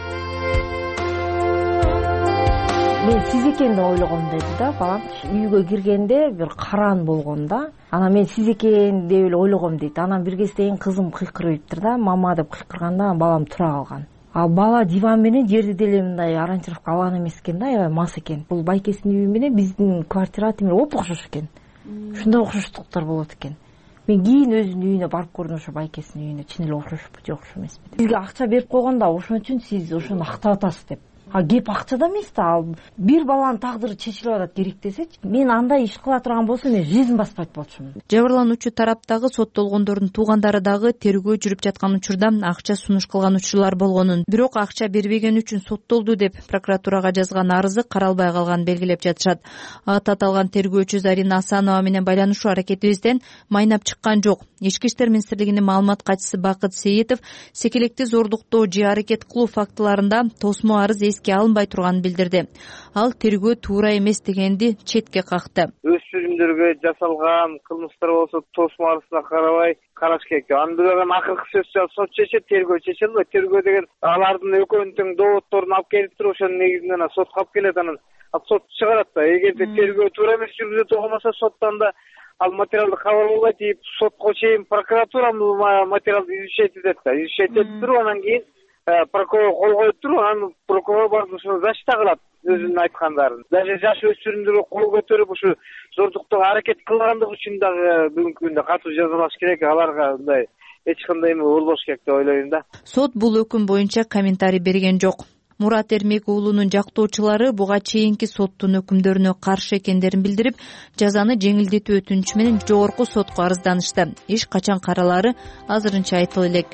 Мен сиз экен деп ойлогом деди да балам. Үйгө киргенде бир караан болгон да. Анан мен сиз экен деп эле ойлогом дейт. Анан бир кезден кызым кыйкырыптыр да, мама деп кыйкырганда балам тура калган. А бала диван менен жерди деле мындай ориентировка алган эмес экен да, аябай мас экен. Бул байкесинин үйү менен биздин квартира тимир оп окшош экен. Ушундай окшоштуктар болот экен. Мен кийин өзүнүн үйүнө барып көрдүм, ошо байкесинин үйүнө. Чын эле окшошпу, жок окшош эмеспи деп. Сизге акча берип койгон да, ошон үчүн сиз ошону актап атасыз деп. А кеп акчада эмес да, ал бир баланын тагдыры чечилип атат керек десечи, мен андай иш кыла турган болсом мен жизнь баспайт болчумун. Жабырлануучу тараптагы соттолгондордун туугандары дагы тергөө жүрүп жаткан учурда акча сунуш кылган учурлар болгонун, бирок акча бербеген үчүн соттолду деп прокуратурага жазган арызы каралбай калганын белгилеп жатышат. Аты аталган тергөөчү Зарина Асанова менен байланышуу аракетибизден майнап чыккан жок. Ички иштер министрлигинин маалымат катчысы Бакыт Сейитов секелекти зордуктоо же аракет кылуу фактыларында тосмо арыз эске алынбай турганын билдирди. Ал тергөө туура эмес дегенди четке какты. Өспүрүмдөргө жасалган кылмыштар болсо тосмо арызына карабай караш керек. Аны деген акыркы сөз сот чечет, тергөө чече албайт. Тергөө деген алардын экөөнүн тең доводдорун алып келип туруп, ошонун негизинен сотко алып келет, анан сот чыгарат да. Эгерде тергөө туура эмес жүргүзүлүп болгонсо соттон да ал материалды кабыл албайт дейт, сотко чейин прокуратура материалды изучать этет да. Изучать этип туруп, анан кийин прокурор кол коюп туруп, анан прокурор барып ушуну защита кылат өзүнүн айткандарын. Даже жаш өспүрүмдөргө кол көтөрүп ушу зордуктоого аракет кылгандыгы үчүн дагы бүгүнкү күндө катуу жазалаш керек. Аларга мындай эч кандай эме болбош керек деп ойлойм да. Сот бул өкүм боюнча комментарий берген жок. Мурат Эрмек уулунун жактоочулары буга чейинки соттун өкүмдөрүнө каршы экендерин билдирип, жазаны жеңилдетүү өтүнүчү менен жогорку сотко арызданышты. Иш качан каралары азырынча айтыла элек.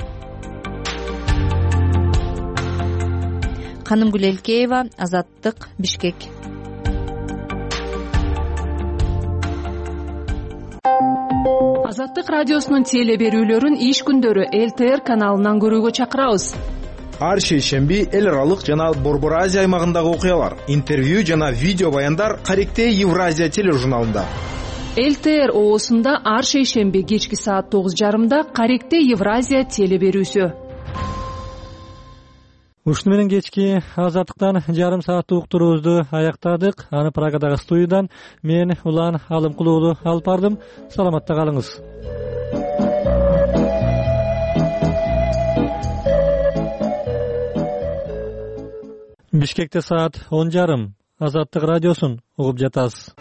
Канымгүл Элкеева, Азаттык, Бишкек. Азаттык радиосунун теле берүүлөрүн иш күндөрү эл тэ эр каналынан көрүүгө чакырабыз. Ар шейшемби эл аралык жана Борбор Азия аймагындагы окуялар, интервью жана видео баяндар Каректе Евразия тележурналында. эл тэ эр оосунда ар шейшемби кечки саат тогуз жарымда Каректе Евразия теле берүүсү. Ушуну менен кечки Азаттыктан жарым сааттык уктуруубузду аяктадык. Аны Прагадагы студиядан мен Улан Алымкулуулу алып бардым. Саламатта калыңыз. Бишкекте саат он жарым. Азаттык радиосун угуп жатасыз.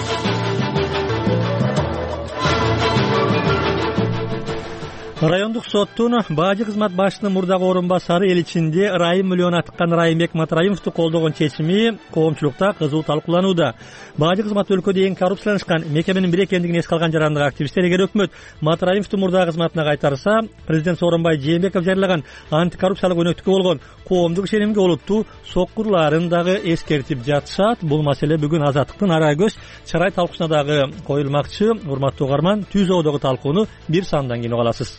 Райондук соттун бажы кызмат башчысынын мурдагы орун басары эл ичинде Райым миллион атыккан Райымбек Матраимовду колдогон чечими коомчулукта кызуу талкууланууда. Бажы кызмат өлкөдө эң коррупцияланышкан мекеменин бири экендигин эске алган жарандагы активисттер эгер өкмөт Матраимовду мурдагы кызматына кайтарса, президент Сооронбай Жээнбеков жарыялаган антикоррупциялык өнөктүккө болгон коомдук ишенимге олуттуу соккурларын дагы эскертип жатышат. Бул маселе бүгүн Азаттыктын ара көз чарай талкуусуна дагы коюлмакчы. Урматтуу угарман, түз оодогу талкууну бир сандан кийин уга аласыз.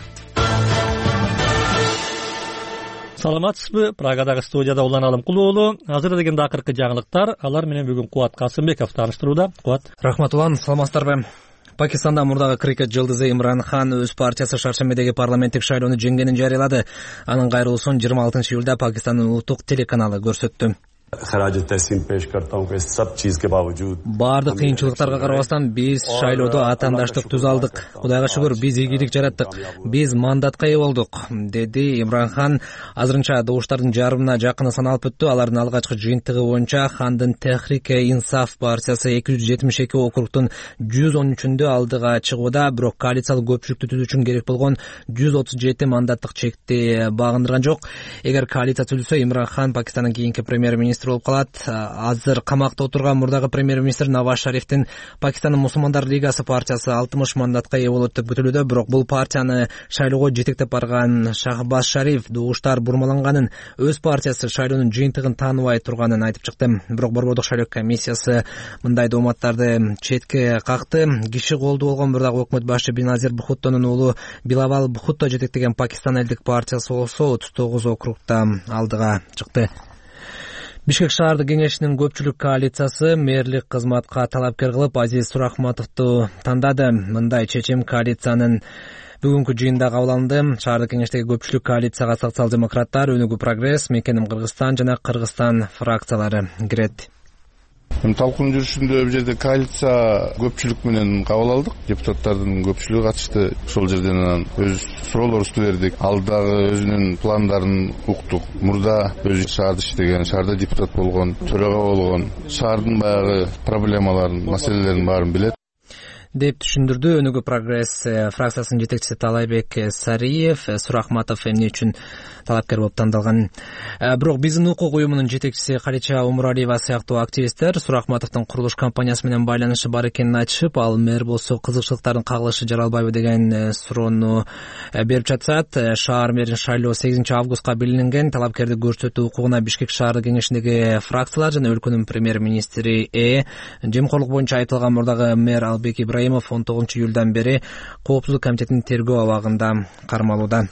Саламатсызбы? Прагадагы студияда Улан Алымкулуулу. Азыр деген акыркы жаңылыктар. Алар менен бүгүн Кубат Касымбеков тааныштырууда. Кубат. Рахмат Улан, саламатсыздарбы? Пакистанда мурдагы крикет жылдызы Имран Хан өз партиясы Шаршембедеги парламенттик шайлоону жеңгенин жарыялады. Анын кайрылуусун жыйырма алтынчы июлда Пакистандын улуттук телеканалы көрсөттү. Бардык кыйынчылыктарга карабастан биз шайлоодо атаандаштык түзө алдык. Кудайга шүгүр, биз ийгилик жараттык. Биз мандатка ээ болдук, деди Имран Хан. Азырынча добуштардын жарымына жакыны саналып өттү. Алардын алгачкы жыйынтыгы боюнча Хандын Техрике Инсаф партиясы эки жүз жетимиш эки округтун жүз он үчүндө алдыга чыгууда, бирок коалициялык көпчүлүктү түзүү үчүн керек болгон жүз отуз жети мандаттык чекти багындырган жок. Эгер коалиция түзүлсө, Имран Хан Пакистандын кийинки премьер-министри болуп калат. Азыр камакта отурган мурдагы премьер-министр Наваз Шарифтин Пакистандын мусулмандар лигасы партиясы алтымыш мандатка ээ болот деп күтүлүүдө, бирок бул партияны шайлоого жетектеп барган Шахбаз Шариф добуштар бурмаланганын, өз партиясы шайлоонун жыйынтыгын тааныбай турганын айтып чыкты. Бирок Борбордук шайлоо комиссиясы мындай дооматтарды четке какты. Киши колду болгон мурдагы өкмөт башчы Беназир Бхуттонун уулу Билавал Бхутто жетектеген Пакистан элдик партиясы болсо отуз тогуз округта алдыга чыкты. Бишкек шаардык кеңешинин көпчүлүк коалициясы мэрлик кызматка талапкер кылып Азиз Сурахматовду тандады. Мындай чечим коалициянын бүгүнкү жыйында кабыл алынды. Шаардык кеңештеги көпчүлүк коалицияга социал-демократтар, Өнүгүү прогресс, Мекеним Кыргызстан жана Кыргызстан фракциялары кирет. Талкуунун жүрүшүндө бул жерде коалиция көпчүлүк менен кабыл алдык. Депутаттардын көпчүлүгү катышты. Ошол жерден анан өз суроолорубузду бердик. Ал дагы өзүнүн пландарын уктук. Мурда өзү шаарда иштеген, шаарда депутат болгон, төрага болгон, шаардын баягы проблемаларын, маселелерин баарын билет деп түшүндүрдү Өнүгүү прогресс фракциясынын жетекчиси Талайбек Сариев. Сурахматов эмне үчүн талапкер болуп тандалган? Бирок биздин укук уюмунун жетекчиси Калича Умуралиева сыяктуу активисттер Сурахматовдун курулуш компаниясы менен байланышы бар экенин айтышып, ал мэр болсо кызыкчылыктардын кагылышы жаралбайбы деген суроону берип жатышат. Шаар мэрин шайлоо сегизинчи августка белгиленген. Талапкерди көрсөтүү укугуна Бишкек шаардык кеңешиндеги фракциялар жана өлкөнүн премьер-министри Э жемкорлук боюнча айтылган мурдагы мэр Албек Ибраимов он тогузунчу июлдан бери коопсуздук комитетинин тергөө абагында кармалууда.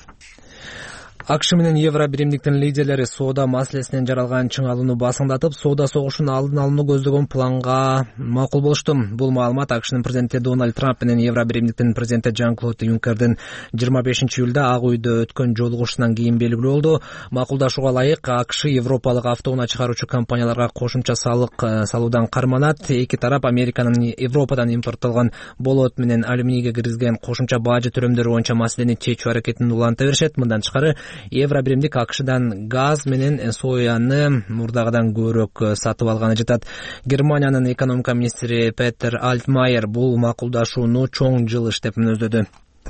АКШ менен Евро биримдиктин лидерлери соода маселесинен жаралган чыңалууну басыңдатып, соода согушун алдын алууну көздөгөн планга макул болушту. Бул маалымат АКШнын президенти Дональд Трамп менен Евро биримдиктин президенти Жан-Клод Юнкердин жыйырма бешинчи июлда Ак үйдө өткөн жолугушуунан кийин белгилүү болду. Макулдашууга ылайык АКШ Европалык автоунаа чыгаруучу компанияларга кошумча салык салуудан карманат. Эки тарап Американын Европадан импорттолгон болот менен алюминийге киргизген кошумча бажы төлөмдөрү боюнча маселени чечүү аракетин уланта беришет. Мындан тышкары Евро биримдик АКШдан газ менен сояны мурдагыдан көбүрөөк сатып алганы жатат. Германиянын экономика министри Петер Альтмайер бул макулдашууну чоң жылыш деп мүнөздөдү.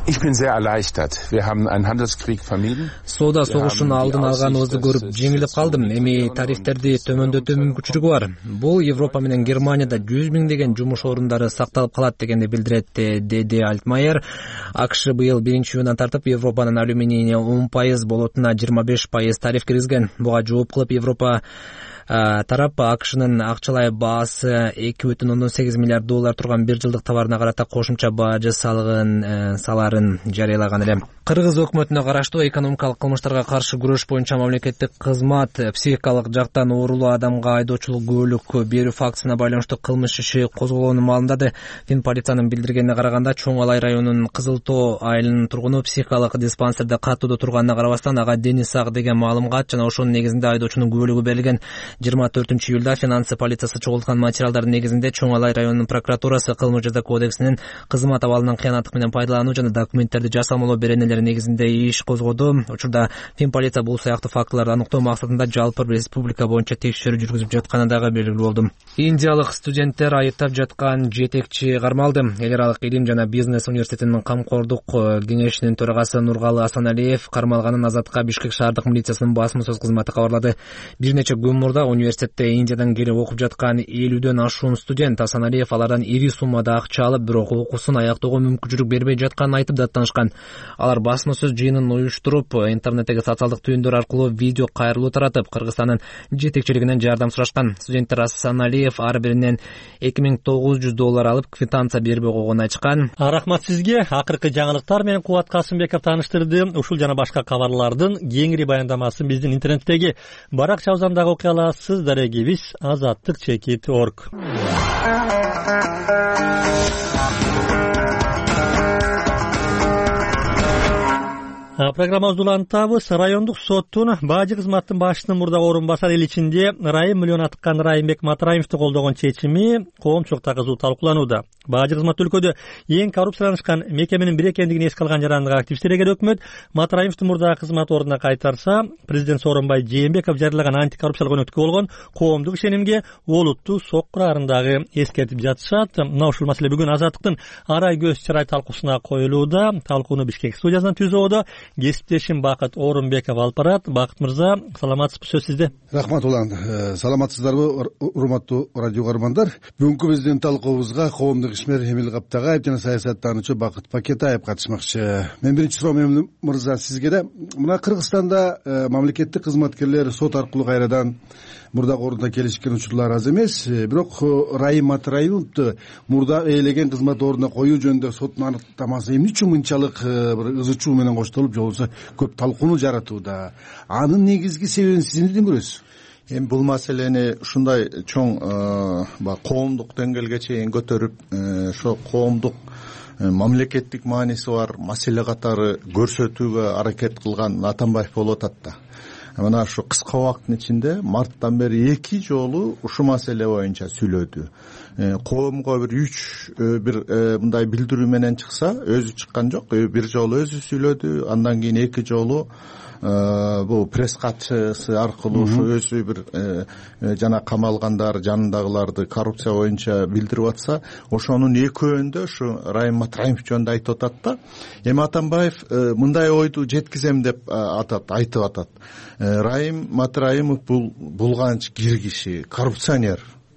Соода согушун алдын алганыбызды көрүп жеңилип калдым. Эми тарифтерди төмөндөтүү мүмкүнчүлүгү бар. Бул Европа менен Германияда жүз миңдеген жумуш орундары сакталып калат дегенди билдирет, деди Альтмайер. АКШ быйыл биринчи июндан тартып Европанын алюминийине он пайыз, болотуна жыйырма беш пайыз тариф киргизген. Буга жооп кылып Европа тарап акшнын акчалай баасы эки бүтүн ондон сегиз миллиард доллар турган бир жылдык товарына карата кошумча бажы салыгын саларын жарыялаган эле. Кыргыз өкмөтүнө караштуу экономикалык кылмыштарга каршы күрөш боюнча мамлекеттик кызмат психикалык жактан оорулуу адамга айдоочулук күбөлүк берүү фактысына байланыштуу кылмыш иши козголгонун маалымдады. Фин полициянын билдиргенине караганда, Чоң Алай районунун Кызыл Тоо айылынын тургуну психикалык диспансерде катуудо турганына карабастан ага дени сак деген маалымат жана ошонун негизинде айдоочунун күбөлүгү берилген. жыйырма төртүнчү июлда финансы полициясы чогулткан материалдардын негизинде Чоң Алай районунун прокуратурасы кылмыш жаза кодексинин кызмат абалынан кыянаттык менен пайдалануу жана документтерди жасалмалоо беренелери негизинде иш козгоду. Учурда Фин полиция бул сыяктуу фактыларды аныктоо максатында жалпы республика боюнча текшерүү жүргүзүп жатканы дагы белгилүү болду. Индиялык студенттер айыптап жаткан жетекчи кармалды. Эл аралык илим жана бизнес университетинин камкордук кеңешинин төрагасы Нургалы Асаналиев кармалганын Азатка Бишкек шаардык милициясынын басма сөз кызматы кабарлады. Бир нече күн мурда университетте Индиядан келип окуп жаткан элүүдөн ашуун студент Асаналиев алардан ири суммада акча алып, бирок окуусун аяктоого мүмкүнчүлүк бербей жатканын айтып даттанышкан. Алар басма сөз жыйынын уюштуруп, интернеттеги социалдык түйүндөр аркылуу видео кайрылуу таратып, Кыргызстандын жетекчилигинен жардам сурашкан. Студенттер Асаналиев ар биринен эки миң тогуз жүз доллар алып, квитанция бербей койгонун айтышкан. Рахмат сизге. Акыркы жаңылыктар менен Кубат Касымбеков тааныштырды. Ушул жана башка кабарлардын кеңири баяндамасын биздин интернеттеги баракча абзамдагы окуй аласыз. Дарегибиз азаттык чекит точка орг. Программабызды улантабыз. Райондук соттун бажы кызматтын башчысынын мурдагы орун басары эл ичинде Райым миллион атыккан Райымбек Матраимовду колдогон чечими коомчулукта кызуу талкууланууда. Бажы кызмат өлкөдө эң коррупцияланышкан мекеменин бири экендигин эске алган жарандык активисттер эгер өкмөт Матраимовду мурдагы кызмат ордуна кайтарса, президент Сооронбай Жээнбеков жарыялаган антикоррупциялык өнөктүгө болгон коомдук ишенимге олуттуу сок курарын дагы эскертип жатышат. Мына ушул маселе бүгүн Азаттыктын арай көз чырай талкуусуна коюлууда. Талкууну Бишкек студиясынан түзүүдө кесиптешим Бакыт Орунбеков алып барат. Бакыт мырза, саламатсызбы, сөз сизде. Рахмат улан. Саламатсыздарбы, урматтуу радио көрөрмандар. Бүгүнкү биздин талкуубузга коомдук ишмер Эмил Каптагаев жана саясаттануучу Бакыт Пакетаев катышмакчы. Мен биринчи суроом Эмил мырза сизге да. Мына Кыргызстанда мамлекеттик кызматкерлер сот аркылуу кайрадан мурдагы ордуна келишкен учурлар аз эмес. Бирок Райым Матраимовду мурда ээлеген кызмат ордуна коюу жөнүндө соттун аныктамасы эмне үчүн мынчалык бир ызы чуу менен коштолуп, же болбосо көп талкууну жаратууда? Анын негизги себебин сиз эмнеден көрөсүз? Эми бул маселени ушундай чоң коомдук деңгээлге чейин көтөрүп, ошо коомдук мамлекеттик мааниси бар маселе катары көрсөтүүгө аракет кылган Атамбаев болуп атат да. Мына ушу кыска убакыттын ичинде марттан бери эки жолу ушул маселе боюнча сүйлөдү. Коомго бир үч бир мындай билдирүү менен чыкса, өзү чыккан жок, бир жолу өзү сүйлөдү, андан кийин эки жолу бул пресс катчысы аркылуу ушу өзү бир жана камалгандар, жанындагыларды коррупция боюнча билдирип атса, ошонун экөөнүндө ушу Райым Матраимов жөнүндө айтып атат да. Эми Атамбаев мындай ойду жеткизем деп атат, айтып атат. Райым Матраимов бул булганч кир киши, коррупционер.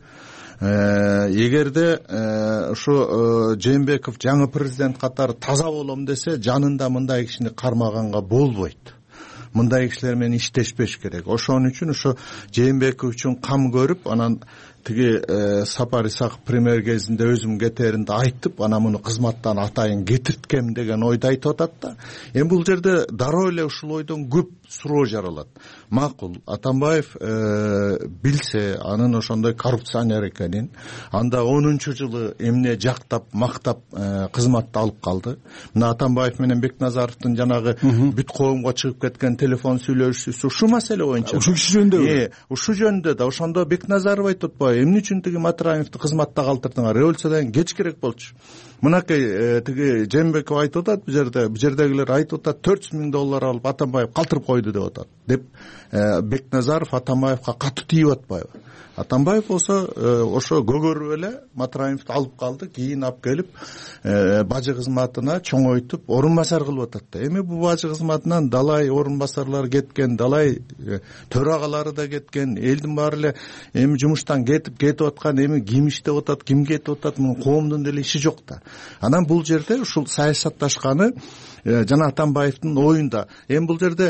Эгерде ушу Жээнбеков жаңы президент катары таза болом десе, жанында мындай кишини кармаганга болбойт. Мындай кишилер менен иштешпеш керек. Ошон үчүн ошо Жээнбеков үчүн кам көрүп, анан тиги Сапар Исаков премьер кезинде өзүм кетеринде айтып, анан муну кызматтан атайын кетирткем деген ойду айтып атат да. Эми бул жерде дароо эле ушул ойдон көп суроо жаралат. Макул, Атамбаев билсе анын ошондой коррупционер экенин, анда онунчу жылы эмне жактап, мактап кызматты алып калды. Мына Атамбаев менен Бекназаровдун жанагы бүт коомго чыгып кеткен телефон сүйлөшүүсү ушул маселе боюнча. Ушул киши жөнүндө. Ушул жөнүндө да ошондо Бекназаров айтып атпайбы, эмне үчүн тиги Матраимовду кызматта калтырдыңар? Революциядан кеч керек болчу. Мынакей тиги Жээнбеков айтып атат, бу жерде, бу жердегилер айтып атат, төрт жүз миң доллар алып Атамбаев калтырып койду деп атат. Деп Бекназаров Атамбаевга катуу тийип атпайбы? Атамбаев болсо ошо көгөрүп эле Матраимовду алып калды, кийин алып келип бажы кызматына чоңойтуп орун басар кылып атат да. Эми бу бажы кызматынан далай орун басарлар кеткен, далай төрагалары да кеткен, элдин баары эле эми жумуштан кетип кетип аткан, эми ким иштеп атат, ким кетип атат, мунун коомдун деле иши жок да. анан бул жерде ушул саясатташканы жана Атамбаевдин оюнда эми бул жерде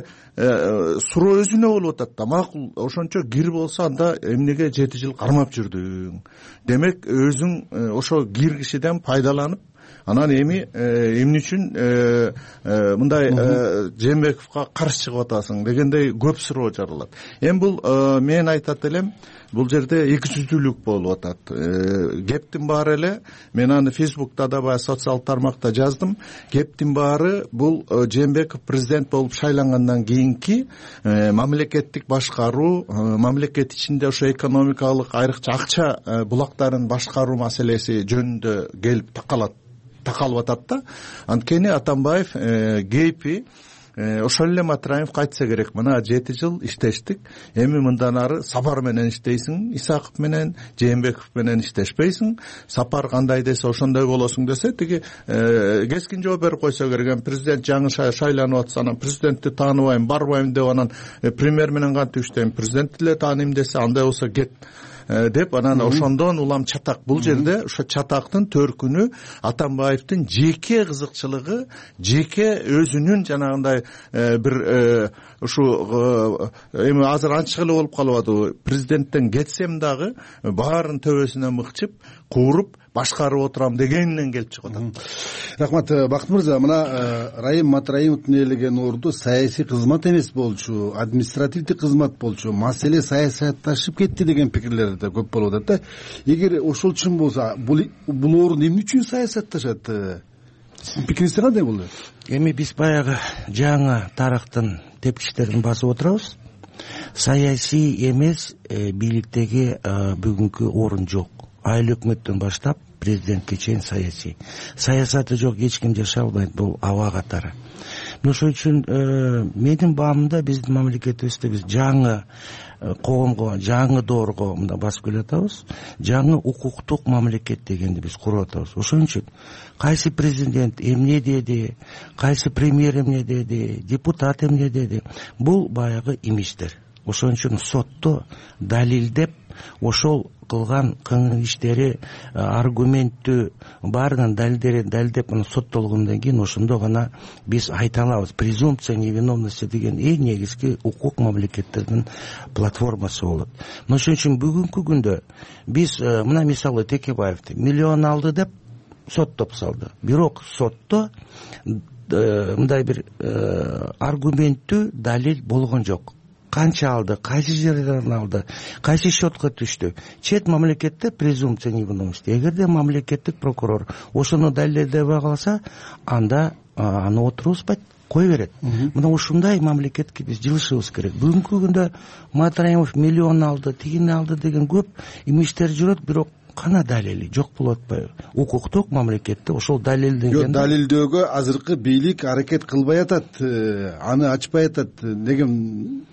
суроо өзүнө болуп атат да, макул ошончо кир болсо анда эмнеге жети жыл кармап жүрдүң, демек өзүң ошо кир кишиден пайдаланып анан эми эмне үчүн мындай Жээнбековго каршы чыгып атасың дегендей көп суроо жаралат. Эми бул мен айтат элем, бул жерде эки жүздүүлүк болуп атат. Кептин баары эле, мен аны Фейсбукта да баягы социалдык тармакта жаздым, кептин баары бул Жээнбеков президент болуп шайлангандан кийинки мамлекеттик башкаруу, мамлекет ичинде ошо экономикалык айрыкча акча булактарын башкаруу маселеси жөнүндө келип такалат такалып атат да. Анткени Атамбаев кейпи ошол эле Матраимовго айтса керек, мына жети жыл иштештик, эми мындан ары Сапар менен иштейсиң, Исаков менен, Жээнбеков менен иштешпейсиң, Сапар кандай десе ошондой болосуң десе, тиги кескин жооп берип койсо керек. Президент жаңы шайланып атса, анан президентти тааныбайм, барбайм деп анан премьер менен кантип иштейм, президентти эле тааныйм десе, андай болсо кет деп анан ошондон улам чатак. Бул жерде ошо чатактын төркүнү Атамбаевдин жеке кызыкчылыгы, жеке өзүнүн жанагындай бир ушу эми азыр антчык эле болуп калып атабы, президенттен кетсем дагы баарын төбөсүнө мыкчып кууруп башкарып отурам дегенинен келип чыгып атат. Рахмат Бакыт мырза. Мына Райым Матраимовдун ээлеген орду саясий кызмат эмес болчу, административдик кызмат болчу, маселе саясатташып кетти деген пикирлер да көп болуп атат да. Эгер ошол үчүн болсо, бул бул орун эмне үчүн саясатташат? Сиздин пикириңиз кандай болду? Эми биз баягы жаңы тарыхтын тепкичтерин басып отурабыз. Саясий эмес бийликтеги бүгүнкү орун жок. Айыл өкмөттөн баштап президентке чейин саясий. Саясаты жок эч ким жашай албайт, бул аба катары. Ошон үчүн менин баамымда биздин мамлекетибизде биз жаңы коомго, жаңы доорго мында басып келатабыз. Жаңы укуктук мамлекет дегенди биз куруп атабыз. Ошон үчүн кайсы президент эмне деди, кайсы премьер эмне деди, депутат эмне деди, бул баягы имиштер. Ошон үчүн сотто далилдеп, ошол кылган иштери аргументтүү баарынан далилдери далилдеп мына соттолгондон кийин ошондо гана биз айта алабыз. Презумпция невиновности деген эң негизги укук мамлекеттердин платформасы болот. Ошон үчүн бүгүнкү күндө биз мына мисалы Текебаевди миллион алды деп соттоп салды. Бирок сотто мындай бир аргументтүү далил болгон жок. Канча алды, кайсы жерден алды, кайсы счетко түштү. Чет мамлекетте презумпция невиновности. Эгерде мамлекеттик прокурор ошону далилдебей калса, анда аны отургузбайт, кой берет. Мына ушундай мамлекетке биз жылышыбыз керек. Бүгүнкү күндө Матраимов миллион алды, тигини алды деген көп имиштер жүрөт, бирок кана далили жок болуп атпайбы? Укуктук мамлекетте ошол далилденген. Жок, далилдөөгө азыркы бийлик аракет кылбай атат, аны ачпай атат деген.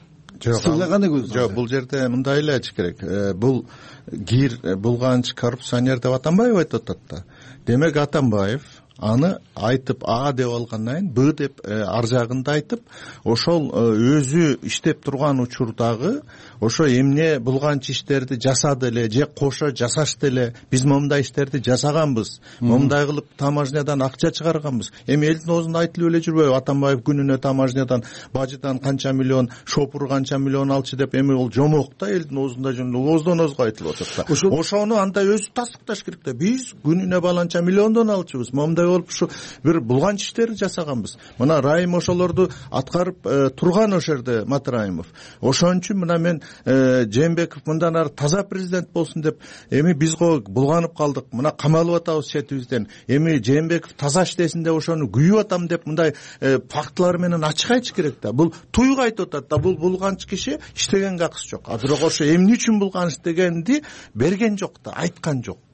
Жок, бул жерде мындай эле айтыш керек. Бул кир булганч коррупционер деп Атамбаев айтып атат да. Демек Атамбаев аны айтып А деп алгандан кийин Б деп ар жагында айтып, ошол өзү иштеп турган учурдагы ошо эмне булганч иштерди жасады эле же кошо жасашты эле, биз момундай иштерди жасаганбыз, момундай кылып таможнядан акча чыгарганбыз. Эми элдин оозунда айтылып эле жүрбөйбү, Атамбаев күнүнө таможнядан бажыдан канча миллион, шопур канча миллион алчы деп. Эми ол жомок да, элдин оозунда жүрүп ооздон оозго айтылып атат да. Ошону андай өзү тастыкташ керек да. Биз күнүнө баланча миллиондон алчубыз, момундай болуп ушу бир булганч иштерди жасаганбыз. Мына Райым ошолорду аткарып турган ошол жерде Матраимов. Ошон үчүн мына мен Жээнбеков мындан ары таза президент болсун деп, эми биз го булганып калдык, мына камалып атабыз четибизден. Эми Жээнбеков таза иштесин деп ошону күйүп атам деп мындай фактылар менен ачык айтыш керек да. Бул туйга айтып атат да, бул булганч киши иштегенге акысы жок. А бирок ошо эмне үчүн булганч дегенди берген жок да, айткан жок.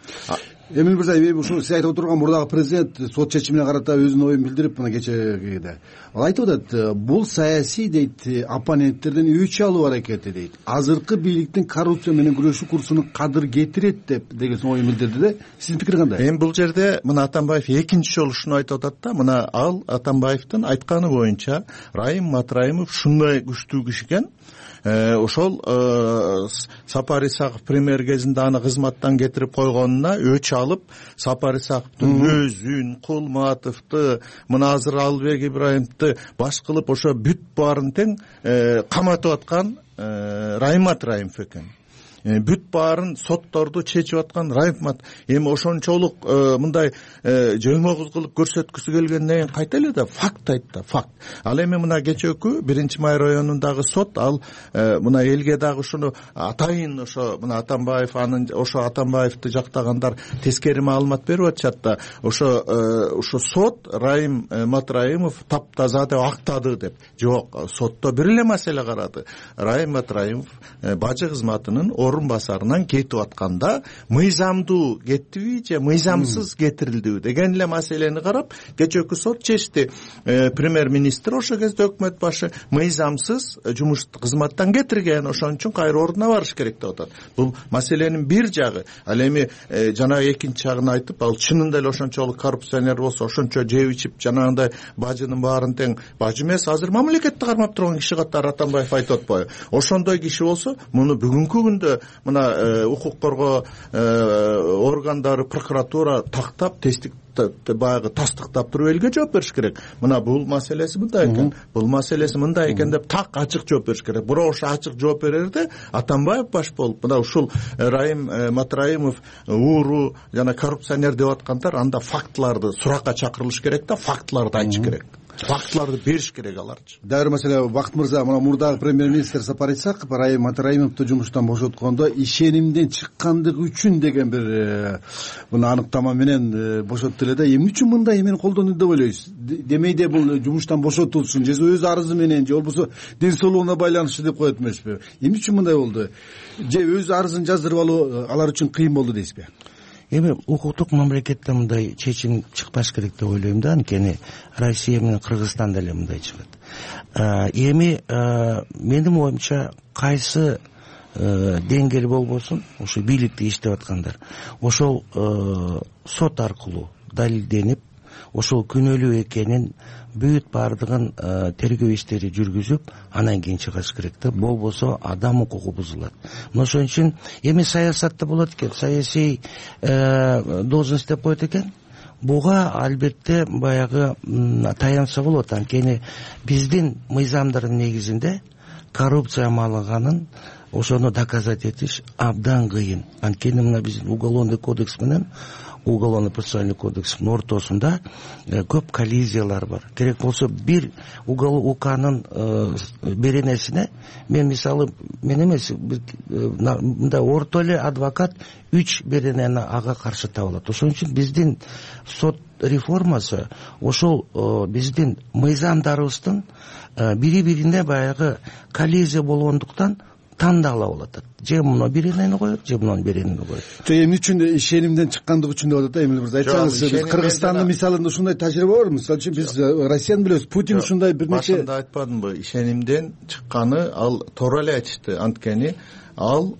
Эмил мырза, ушул сиз айтып отурган мурдагы президент сот чечимине карата өзүнүн оюн билдирип, мына кечеде ал айтып атат, бул саясий дейт, оппоненттерден өч алуу аракети дейт. Азыркы бийликтин коррупция менен күрөшүү курсунун кадыр кетирет деп деген оюн билдирди да. Сиздин пикир кандай? Эми бул жерде мына Атамбаев экинчи жолу ушуну айтып атат да. Мына ал Атамбаевдин айтканы боюнча Райым Матраимов ушундай күчтүү киши экен. ошол Сапар Исаков премьер кезинде аны кызматтан кетирип койгонуна өч алып, Сапар Исаковдун өзүн, Кулматовду, мына азыр Албек Ибраимовду баш кылып ошо бүт баарын тең каматып аткан Райым Матраимов экен. Бүт баарын сотторду чечип аткан Райым. Эми ошончолук мындай жөймөгүз кылып көрсөткүсү келгенден кийин кайта эле да факт айтты, факт. Ал эми мына кечээкү биринчи май районундагы сот ал мына элге дагы ушуну атайын ошо мына Атамбаев анын ошо Атамбаевди жактагандар тескери маалымат берип атышат да, ошо ошо сот Райым Матраимов таптаза деп актады деп. Жок, сотто бир эле маселе карады. Райым Матраимов бажы кызматынын орун басарынан кетип атканда мыйзамдуу кеттиби же мыйзамсыз кетирилдиби деген эле маселени карап кечээкү сот чечти. Премьер-министр ошо кезде өкмөт башы мыйзамсыз жумуш кызматтан кетирген, ошон үчүн кайра ордуна барыш керек деп атат. Бул маселенин бир жагы. Ал эми жана экинчи жагын айтып, ал чынында эле ошончолук коррупционер болсо, ошончо жеп ичип жанагындай бажынын баарын тең бажы эмес, азыр мамлекетти кармап турган киши катары Атамбаев айтып атпайбы? Ошондой киши болсо, муну бүгүнкү күндө мына укук коргоо органдары, прокуратура тактап, тестик баягы тастыктап туруп элге жооп бериш керек. Мына бул маселеси мындай экен, бул маселеси мындай экен деп так ачык жооп бериш керек. Бирок ошо ачык жооп берерде Атамбаев баш болуп, мына ушул Райым Матраимов ууру жана коррупционер деп аткандар, анда фактыларды суракка чакырылыш керек да, фактыларды айтыш керек. Фактыларды бериш керек аларчы. Дайыр маселе, Бакыт мырза, мына мурдагы премьер-министр Сапар Исаков Райым Матраимовду жумуштан бошоткондо ишенимден чыккандыгы үчүн деген бир мына аныктама менен бошотту эле да. Эмне үчүн мындай эмени колдонду деп ойлойсуз? Демейде бул жумуштан бошотулсын, же өз арызы менен, же болбосо ден соолугуна байланыштуу деп коет эмеспи? Эмне үчүн мындай болду? Же өз арызын жаздырып алуу алар үчүн кыйын болду дейсизби? Эми укуктук мамлекетте мындай чечим чыкпаш керек деп ойлойм да, анткени Россия менен Кыргызстан деле мындай чыгат. Эми менин оюмча кайсы деңгээл болбосун, ошо бийликте иштеп аткандар, ошол сот аркылуу далилденип, ошол күнөөлүү экенин бүт баардыгын тергөө иштери жүргүзүп, анан кийин чыгыш керек да, болбосо адам укугу бузулат. Мына ошон үчүн эми саясатта болот экен, саясий должность деп коет экен. Буга албетте баягы таянса болот, анткени биздин мыйзамдардын негизинде коррупция маалыганын ошону доказать этиш абдан кыйын. Анткени мына биздин уголовный кодекс менен уголовно-процессуальный кодекстин ортосунда көп коллизиялар бар. Керек болсо бир уканын беренесине мен мисалы мен эмес мындай орто эле адвокат үч беренени ага каршы таба алат. Ошон үчүн биздин сот реформасы ошол биздин мыйзамдарыбыздын бири-бирине баягы коллизия болгондуктан тандала болот. Же муну беренени коет, же мунун беренени коет. Эмне үчүн ишенимден чыккандыгы үчүн деп атат да, Эмил мырза. Айтсаңыз, Кыргызстандын мисалында ушундай тажрыйба бар. Мисалы үчүн биз Россияны билебиз, Путин ушундай бир нече башында айтпадымбы, ишенимден чыкканы ал туура эле айтышты. Анткени ал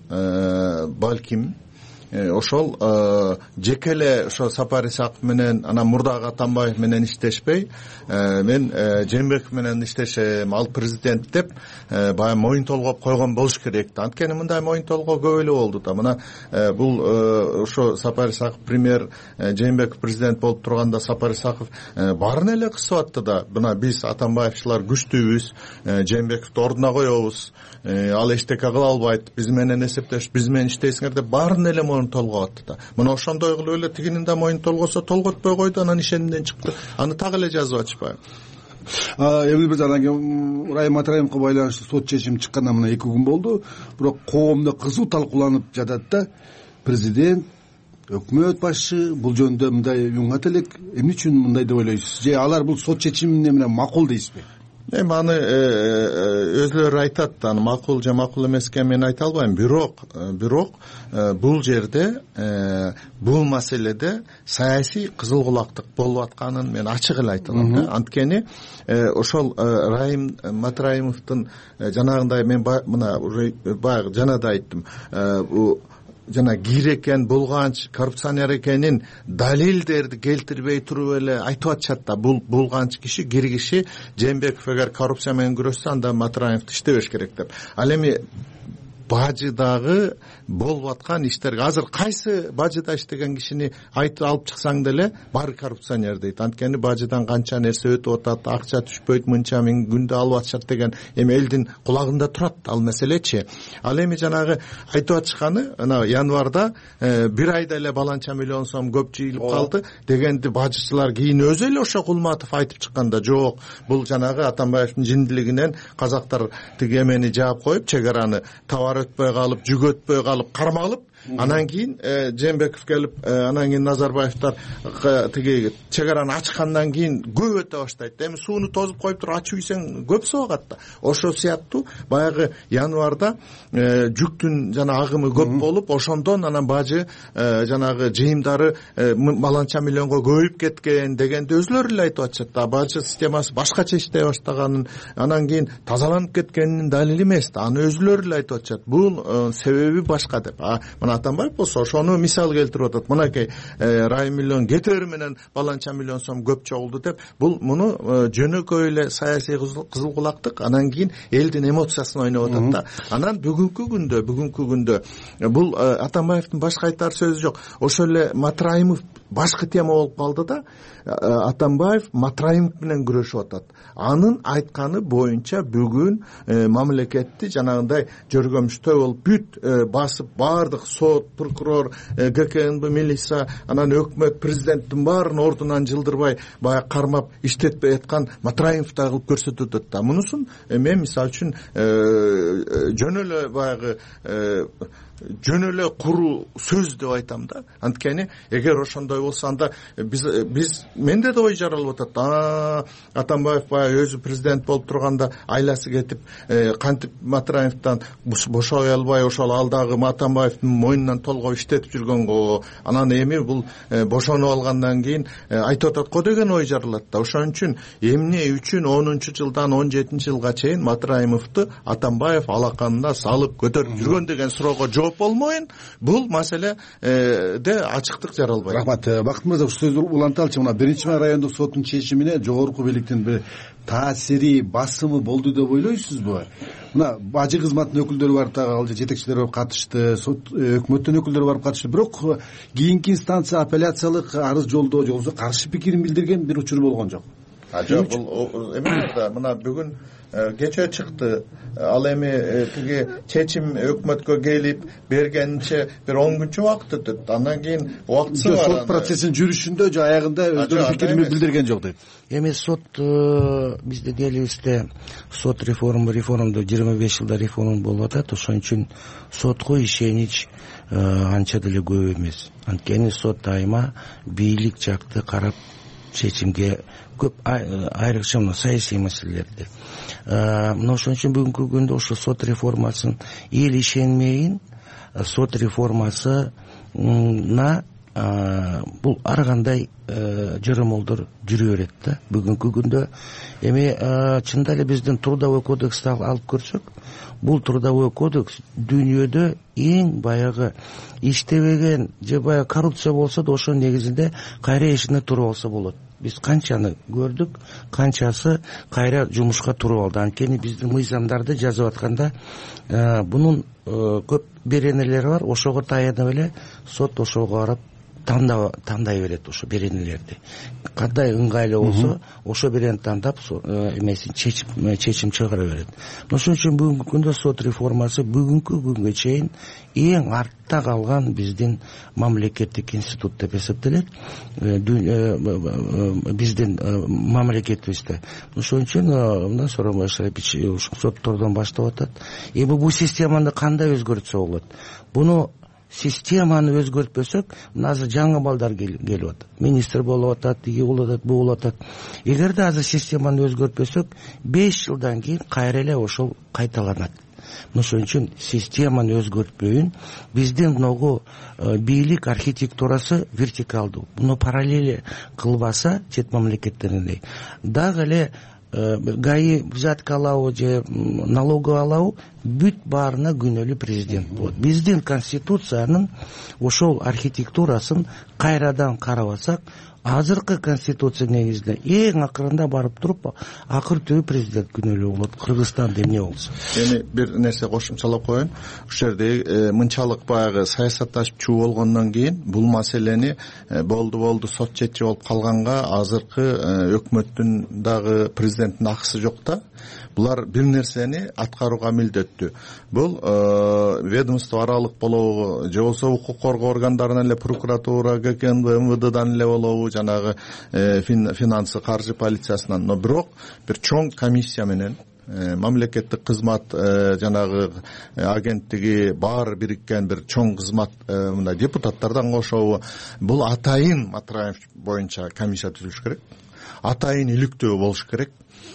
балким ошол жеке эле ошо Сапар Исаков менен анан мурдагы Атамбаев менен иштешпей, мен Жээнбеков менен иштешем, ал президент деп баягы моюн толгоп койгон болуш керек да. Анткени мындай моюн толгоо көп эле болду да. Мына бул ошо Сапар Исаков премьер, Жээнбеков президент болуп турганда Сапар Исаков баарын эле кысып атты да. Мына биз Атамбаевчылар күчтүүбүз, Жээнбековду ордуна коебуз, ал эчтеке кыла албайт, биз менен эсептеш, биз менен иштейсиңер деп баарын эле моюн толгоп атты да. Мына ошондой кылып эле тигинин да моюн толгосо толготпой койду, анан ишенимден чыкты. Аны так эле жазып атышпайбы? Эмил мырза, анан кийин Райым Матраимовго байланыштуу сот чечими чыккандан мына эки күн болду. Бирок коомдо кызуу талкууланып жатат да. Президент, өкмөт башы бул жөнүндө мындай уңат элек. Эмне үчүн мындай деп ойлойсуз? Же алар бул сот чечимине менен макул дейсизби? Эми аны өзлөрү айтат, аны макул же макул эмес экенин мен айта албайм. Бирок, бирок бул жерде, бул маселеде саясий кызыл кулактык болуп атканын мен ачык эле айта алам. Анткени ошол Райым Матраимовдун жанагындай мен мына уже баягы жана да айттым. жана кийрекен булганч коррупционер экенин далилдерди келтирбей туруп эле айтып атышат да. Бул булганч киши кир киши Жээнбеков эгер коррупция менен күрөшсө анда Матраевди иштебеш керек деп. Ал эми бажыдагы болуп аткан иштерге азыр кайсы бажыда иштеген кишини айтып алып чыксаң деле баары коррупционер дейт. Анткени бажыдан канча нерсе өтүп атат, акча түшпөйт, мынча миң күндө алып атышат деген эми элдин кулагында турат ал маселечи. Ал эми жанагы айтып атышканы ана январда бир айда эле баланча миллион сом көп жыйылып калды дегенди бажычылар кийин өзү эле ошо Кулматов айтып чыкканда жок, бул жанагы Атамбаевдин жиндилигинен казактар тиги эмени жаап коюп, чек араны товар өтпөй калып, жүк өтпөй калып, кармалып, анан кийин Жээнбеков келип, анан кийин Назарбаевдер тиги чек араны ачкандан кийин көп өтө баштайт. Эми сууну тозуп коюп туруп ачуу ийсең көп суу агат да. Ошол сыяктуу баягы январда жүктүн жана агымы көп болуп, ошондон анан бажы жанагы жыйымдары баланча миллионго көбөйүп кеткен дегенди өзүлөрү эле айтып атышат да. Бажы системасы башкача иштей баштаганын, анан кийин тазаланып кеткенинин далили эмес да. Аны өзүлөрү эле айтып атышат. Бул себеби башка деп. Атамбаев болсо ошону мисал келтирип атат. Мынакей райым миллион кетери менен баланча миллион сом көп чогулду деп. Бул муну жөнөкөй эле саясий кызыл кулактык, анан кийин элдин эмоциясын ойноп атат да. Анан бүгүнкү күндө, бүгүнкү күндө бул Атамбаевдин башка айтар сөзү жок. Ошол эле Матраимов башкы тема болуп калды да. Атамбаев Матраимов менен күрөшүп атат. Анын айтканы боюнча бүгүн мамлекетти жанагындай жөргөмүштөө болуп бүт басып баардык сот, прокурор, ГКНБ, милиция, анан өкмөт, президенттин баарын ордунан жылдырбай баягы кармап иштетпей аткан Матраимовду кылып көрсөтүп атат да. Мунусун мен мисалы үчүн жөн эле баягы жөн эле куру сөз деп айтам да. Анткени эгер ошондой болсо анда биз биз менде да ой жаралып атат. Атамбаев баягы өзү президент болуп турганда айласы кетип, кантип Матраевден бошой албай ошол алдагы Атамбаевдин мойнунан толгоп иштетип жүргөнгө, анан эми бул бошонуп алгандан кийин айтып атат го деген ой жаралат да. Ошон үчүн эмне үчүн онунчу жылдан он жетинчи жылга чейин Матраимовду Атамбаев алаканына салып көтөрүп жүргөн деген суроого жооп болмойын, бул маселеде ачыктык жаралбайт. Рахмат. Бакыт мырза, ушул сөздү уланталычы. Мына биринчи райондук соттун чечимине жогорку бийликтин бир таасири, басымы болду деп ойлойсузбу? Мына бажы кызматынын өкүлдөрү барып ал жетекчилер барып катышты, сот өкмөттүн өкүлдөрү барып катышты. Бирок кийинки инстанция апелляциялык арыз жолдоо же болбосо каршы пикирин билдирген бир учур болгон жок. А жок, бул эме да, мына бүгүн кече чыкты. Ал эми тиги чечим өкмөткө келип бергенче бир он күнчө убакыт өтөт. Андан кийин убактысы бар. Сот процессинин жүрүшүндө же аягында өздөрүнүн пикирин билдирген жок дейт. Эми сот биздин элибизде сот реформа реформада жыйырма беш жылда реформа болуп атат. Ошон үчүн сотко ишенич анча деле көп эмес. Анткени сот айма бийлик жакты карап чечимге көп айрыкча мына саясий маселелерди. Мына ошон үчүн бүгүнкү күндө ошо сот реформасын эл ишенмейин, сот реформасына бул ар кандай жөрөмөлдөр жүрө берет да бүгүнкү күндө. Эми чында эле биздин трудовой кодексти алып көрсөк, бул трудовой кодекс дүйнөдө эң баягы иштебеген же баягы коррупция болсо да ошонун негизинде кайра ишине туруп алса болот. Биз канчаны көрдүк, канчасы кайра жумушка туруп алды. Анткени биздин мыйзамдарды жазып атканда бунун көп беренелери бар. Ошого таянып эле сот ошого карап тандай берет ошо беренелерди. Кандай ыңгайлуу болсо ошо берени тандап эмесин чечим чечим чыгара берет. Ошон үчүн бүгүнкү күндө сот реформасы бүгүнкү күнгө чейин эң артта калган биздин мамлекеттик институт деп эсептелет биздин мамлекетибизде. Ошон үчүн мына Сооронбай Шарипович соттордон баштап атат. Эми бул системаны кандай өзгөртсө болот? Буну системаны өзгөртпөсөк, мына азыр жаңы балдар келип атат. Министр болуп атат, тиги болуп атат, бул болуп атат. Эгерде азыр системаны өзгөртпөсөк, беш жылдан кийин кайра эле ошол кайталанат. Ошон үчүн системаны өзгөртпөйүн, биздин могу бийлик архитектурасы вертикалдуу. Буну параллель кылбаса, чет мамлекеттериндей дагы эле гаи взятка алабы же налоговый алабы бүт баарына күнөөлүү президент болот. Биздин конституциянын ошол архитектурасын кайрадан карабасак, азыркы конституция негизинде эң акырында барып туруп акыр түбү президент күнөөлүү болот. Кыргызстанда эмне болсо. Эми бир нерсе кошумчалап коеюн. Ушул жерде мынчалык баягы саясатташчу болгондон кийин бул маселени болду болду сот четчи болуп калганга азыркы өкмөттүн дагы президенттин акысы жок да. Булар бир нерсени аткарууга милдеттүү. Бул ведомство аралык болобу, же болбосо укук коргоо органдарынан эле прокуратура, ГКНБ, МВДдан эле болобу, жанагы финансы, каржы полициясынан. Но бирок бир чоң комиссия менен мамлекеттик кызмат жанагы агенттиги бар бириккен бир чоң кызмат мындай депутаттардан кошобу, бул атайын Матраев боюнча комиссия түзүлүш керек. Атайын иликтөө болуш керек.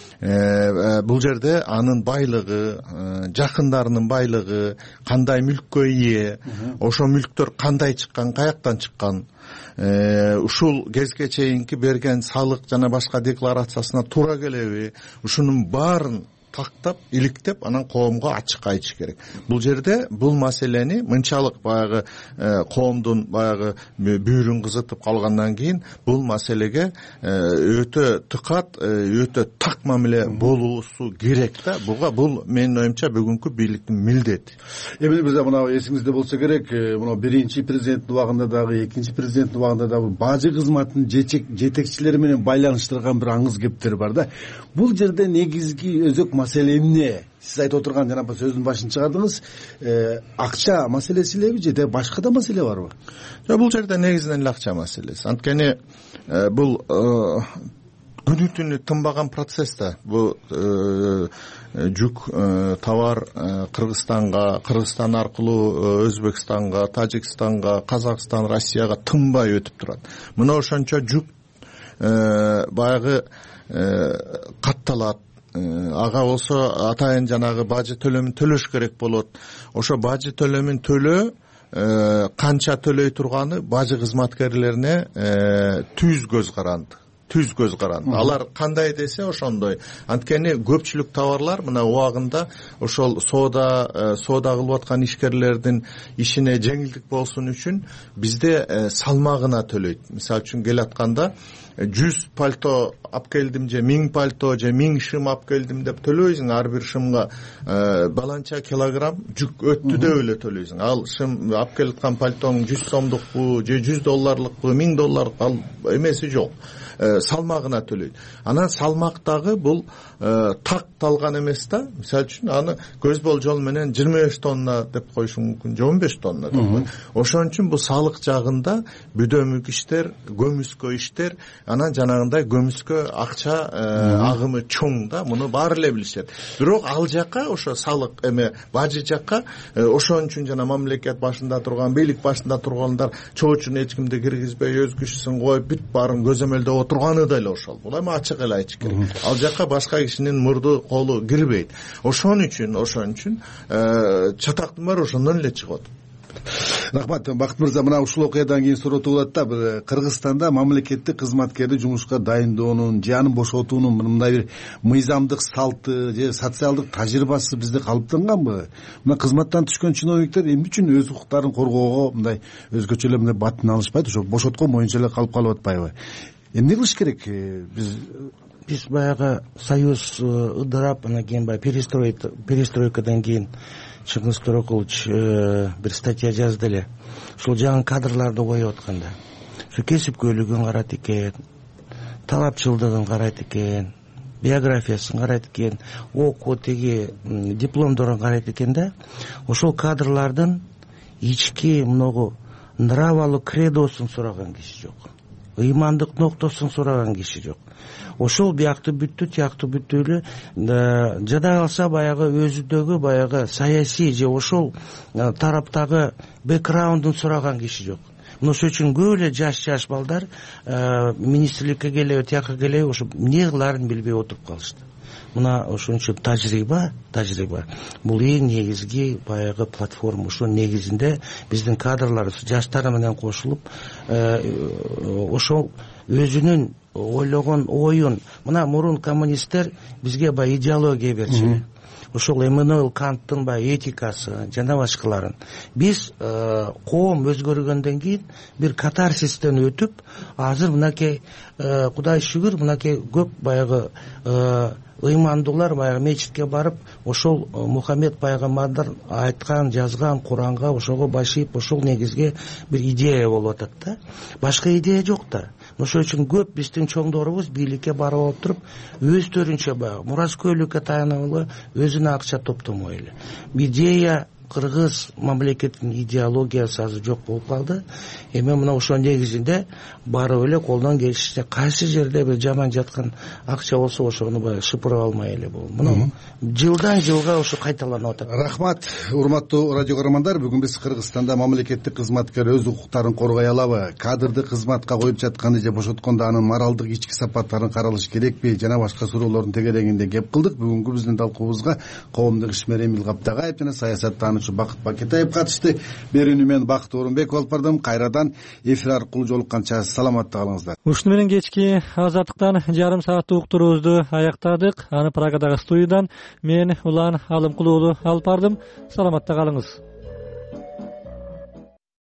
Бул жерде анын байлыгы, жакындарынын байлыгы, кандай мүлккө ээ, ошо мүлктөр кандай чыккан, каяктан чыккан, ушул кезге чейинки берген салык жана башка декларациясына туура келеби, ушунун баарын тактап, иликтеп, анан коомго ачык айтыш керек. Бул жерде бул маселени мынчалык баягы коомдун баягы бүйүрүн кызытып калгандан кийин бул маселеге өтө тыкат, өтө так мамиле болуусу керек да. Буга бул менин оюмча бүгүнкү бийликтин милдети. Эми биз мына эсиңизде болсо керек, мына биринчи президенттин убагында дагы, экинчи президенттин убагында дагы бажы кызматынын жетекчилери менен байланыштырган бир аңыз кептер бар да. Бул жерде негизги өзөк маселе эмне? Сиз айтып отурган жана сөздүн башын чыгардыңыз, акча маселеси элеби же башка да маселе барбы? Жок, бул жерде негизинен эле акча маселеси. Анткени бул күнү түнү тынбаган процесс да. Бул жүк товар Кыргызстанга, Кыргызстан аркылуу Өзбекстанга, Тажикстанга, Казакстан, Россияга тынбай өтүп турат. Мына ошончо жүк баягы катталат. Ага болсо атайын жанагы бажы төлөмүн төлөш керек болот. Ошо бажы төлөмүн төлөө канча төлөй турганы бажы кызматкерлерине түз көз каранды. Түз көз каранды. Алар кандай десе ошондой. Анткени көпчүлүк товарлар мына убагында ошол соода соода кылып аткан ишкерлердин ишине жеңилдик болсун үчүн бизде салмагына төлөйт. Мисалы үчүн келатканда жүз пальто алып келдим же миң пальто же миң шым алып келдим деп төлөйсүң, ар бир шымга баланча килограмм жүк өттү деп эле төлөйсүң. Ал шым алып келаткан пальтоң жүз сомдукпу же жүз долларлыкпу, миң долларлык ал эмеси жок. Салмагына төлөйт. Анан салмактагы бул такталган эмес да. Мисалы үчүн аны көз болжол менен жыйырма беш тонна деп коюшуң мүмкүн, же он беш тонна деп коюш. Ошон үчүн бул салык жагында бүдөмүк иштер, көмүскө иштер, анан жанагындай көмүскө акча агымы чоң да. Муну баары эле билишет. Бирок ал жакка ошо салык эме бажы жакка ошон үчүн жана мамлекет башында турган, бийлик башында тургандар чоочун эч кимди киргизбей, өз күчүн коюп бүт баарын көзөмөлдөп турганы да эле ошол. Бул эми ачык эле айтыш керек. Ал жакка башка кишинин мурду колу кирбейт. Ошон үчүн, ошон үчүн чатактын баары ошондон эле чыгат. Рахмат, Бакыт мырза, мына ушул окуядан кийин суроо туулат да, бир Кыргызстанда мамлекеттик кызматкерди жумушка дайындоонун же аны бошотуунун мындай бир мыйзамдык салты же социалдык тажрыйбасы бизде калыптанганбы? Мына кызматтан түшкөн чиновниктер эмне үчүн өз укуктарын коргоого мындай өзгөчө эле мындай батын алышпайт, ошо бошоткон боюнча эле калып калып атпайбы? Эмне кылыш керек? Биз биз баягы союз ыдырап, анан кийин баягы перестройка перестройкадан кийин Чыңгыз Торокулович бир статья жазды эле. Ушул жаңы кадрларды коюп атканда, ушу кесипкөйлүгүн карайт экен, талапчылдыгын карайт экен, биографиясын карайт экен, окуу тиги дипломдорун карайт экен да. Ошол кадрлардын ички многу нравалуу кредосун сураган киши жок. Ыймандык ноктосун сураган киши жок. Ошол биякты бүттү, тияктуу бүттү эле жада калса баягы өзүдөгү баягы саясий же ошол тараптагы бэкграундун сураган киши жок. Мына ошол үчүн көп эле жаш-жаш балдар министрликке келеби, тияка келеби, ошо эмне кылаарын билбей отуруп калышты. Мына ошон үчүн тажрыйба, тажрыйба бул эң негизги баягы платформа. Ошо негизинде биздин кадрлар жаштар менен кошулуп, ошол өзүнүн ойлогон оюн мына мурун коммунисттер бизге баягы идеология берчү, ошол Эммануэл Канттын баягы этикасы жана башкаларын. Биз коом өзгөргөндөн кийин бир катарсистен өтүп, азыр мынакей Кудай шүгүр мынакей көп баягы ыймандуулар баягы мечитке барып, ошол Мухаммед пайгамбардар айткан, жазган Куранга ошого башыйып, ошол негизге бир идея болуп атат да. Башка идея жок да. Ошол үчүн көп биздин чоңдорубуз бийликке барып алып туруп, өздөрүнчө баягы мураскөйлүккө таянып эле өзүнө акча топтомой эле. Идея кыргыз мамлекетинин идеологиясы азыр жок болуп калды. Эми мына ошонун негизинде барып эле колдон келишинче кайсы жерде бир жаман жаткан акча болсо ошону баягы шыпырып алмай эле болду. Мына жылдан жылга ошо кайталанып атат. Рахмат, урматтуу радио көрөрмандар. Бүгүн биз Кыргызстанда мамлекеттик кызматкер өз укуктарын коргой алабы, кадрды кызматка коюп жатканды же бошоткондо анын моралдык ички сапаттарын каралыш керекпи жана башка суроолордун тегерегинде кеп кылдык. Бүгүнкү биздин талкуубузга коомдук ишмер Эмил Каптагаев жана саясаттануучу Бакыт Пакетаев катышты. Берүүнү мен Бакыт Орунбеков алып бардым. Кайрадан эфир аркылуу жолукканча саламатта калыңыздар. Ушуну менен кечки Азаттыктан жарым сааттык уктуруубузду аяктадык. Аны Прагадагы студиядан мен Улан Алымкулуу алып бардым. Саламатта калыңыз.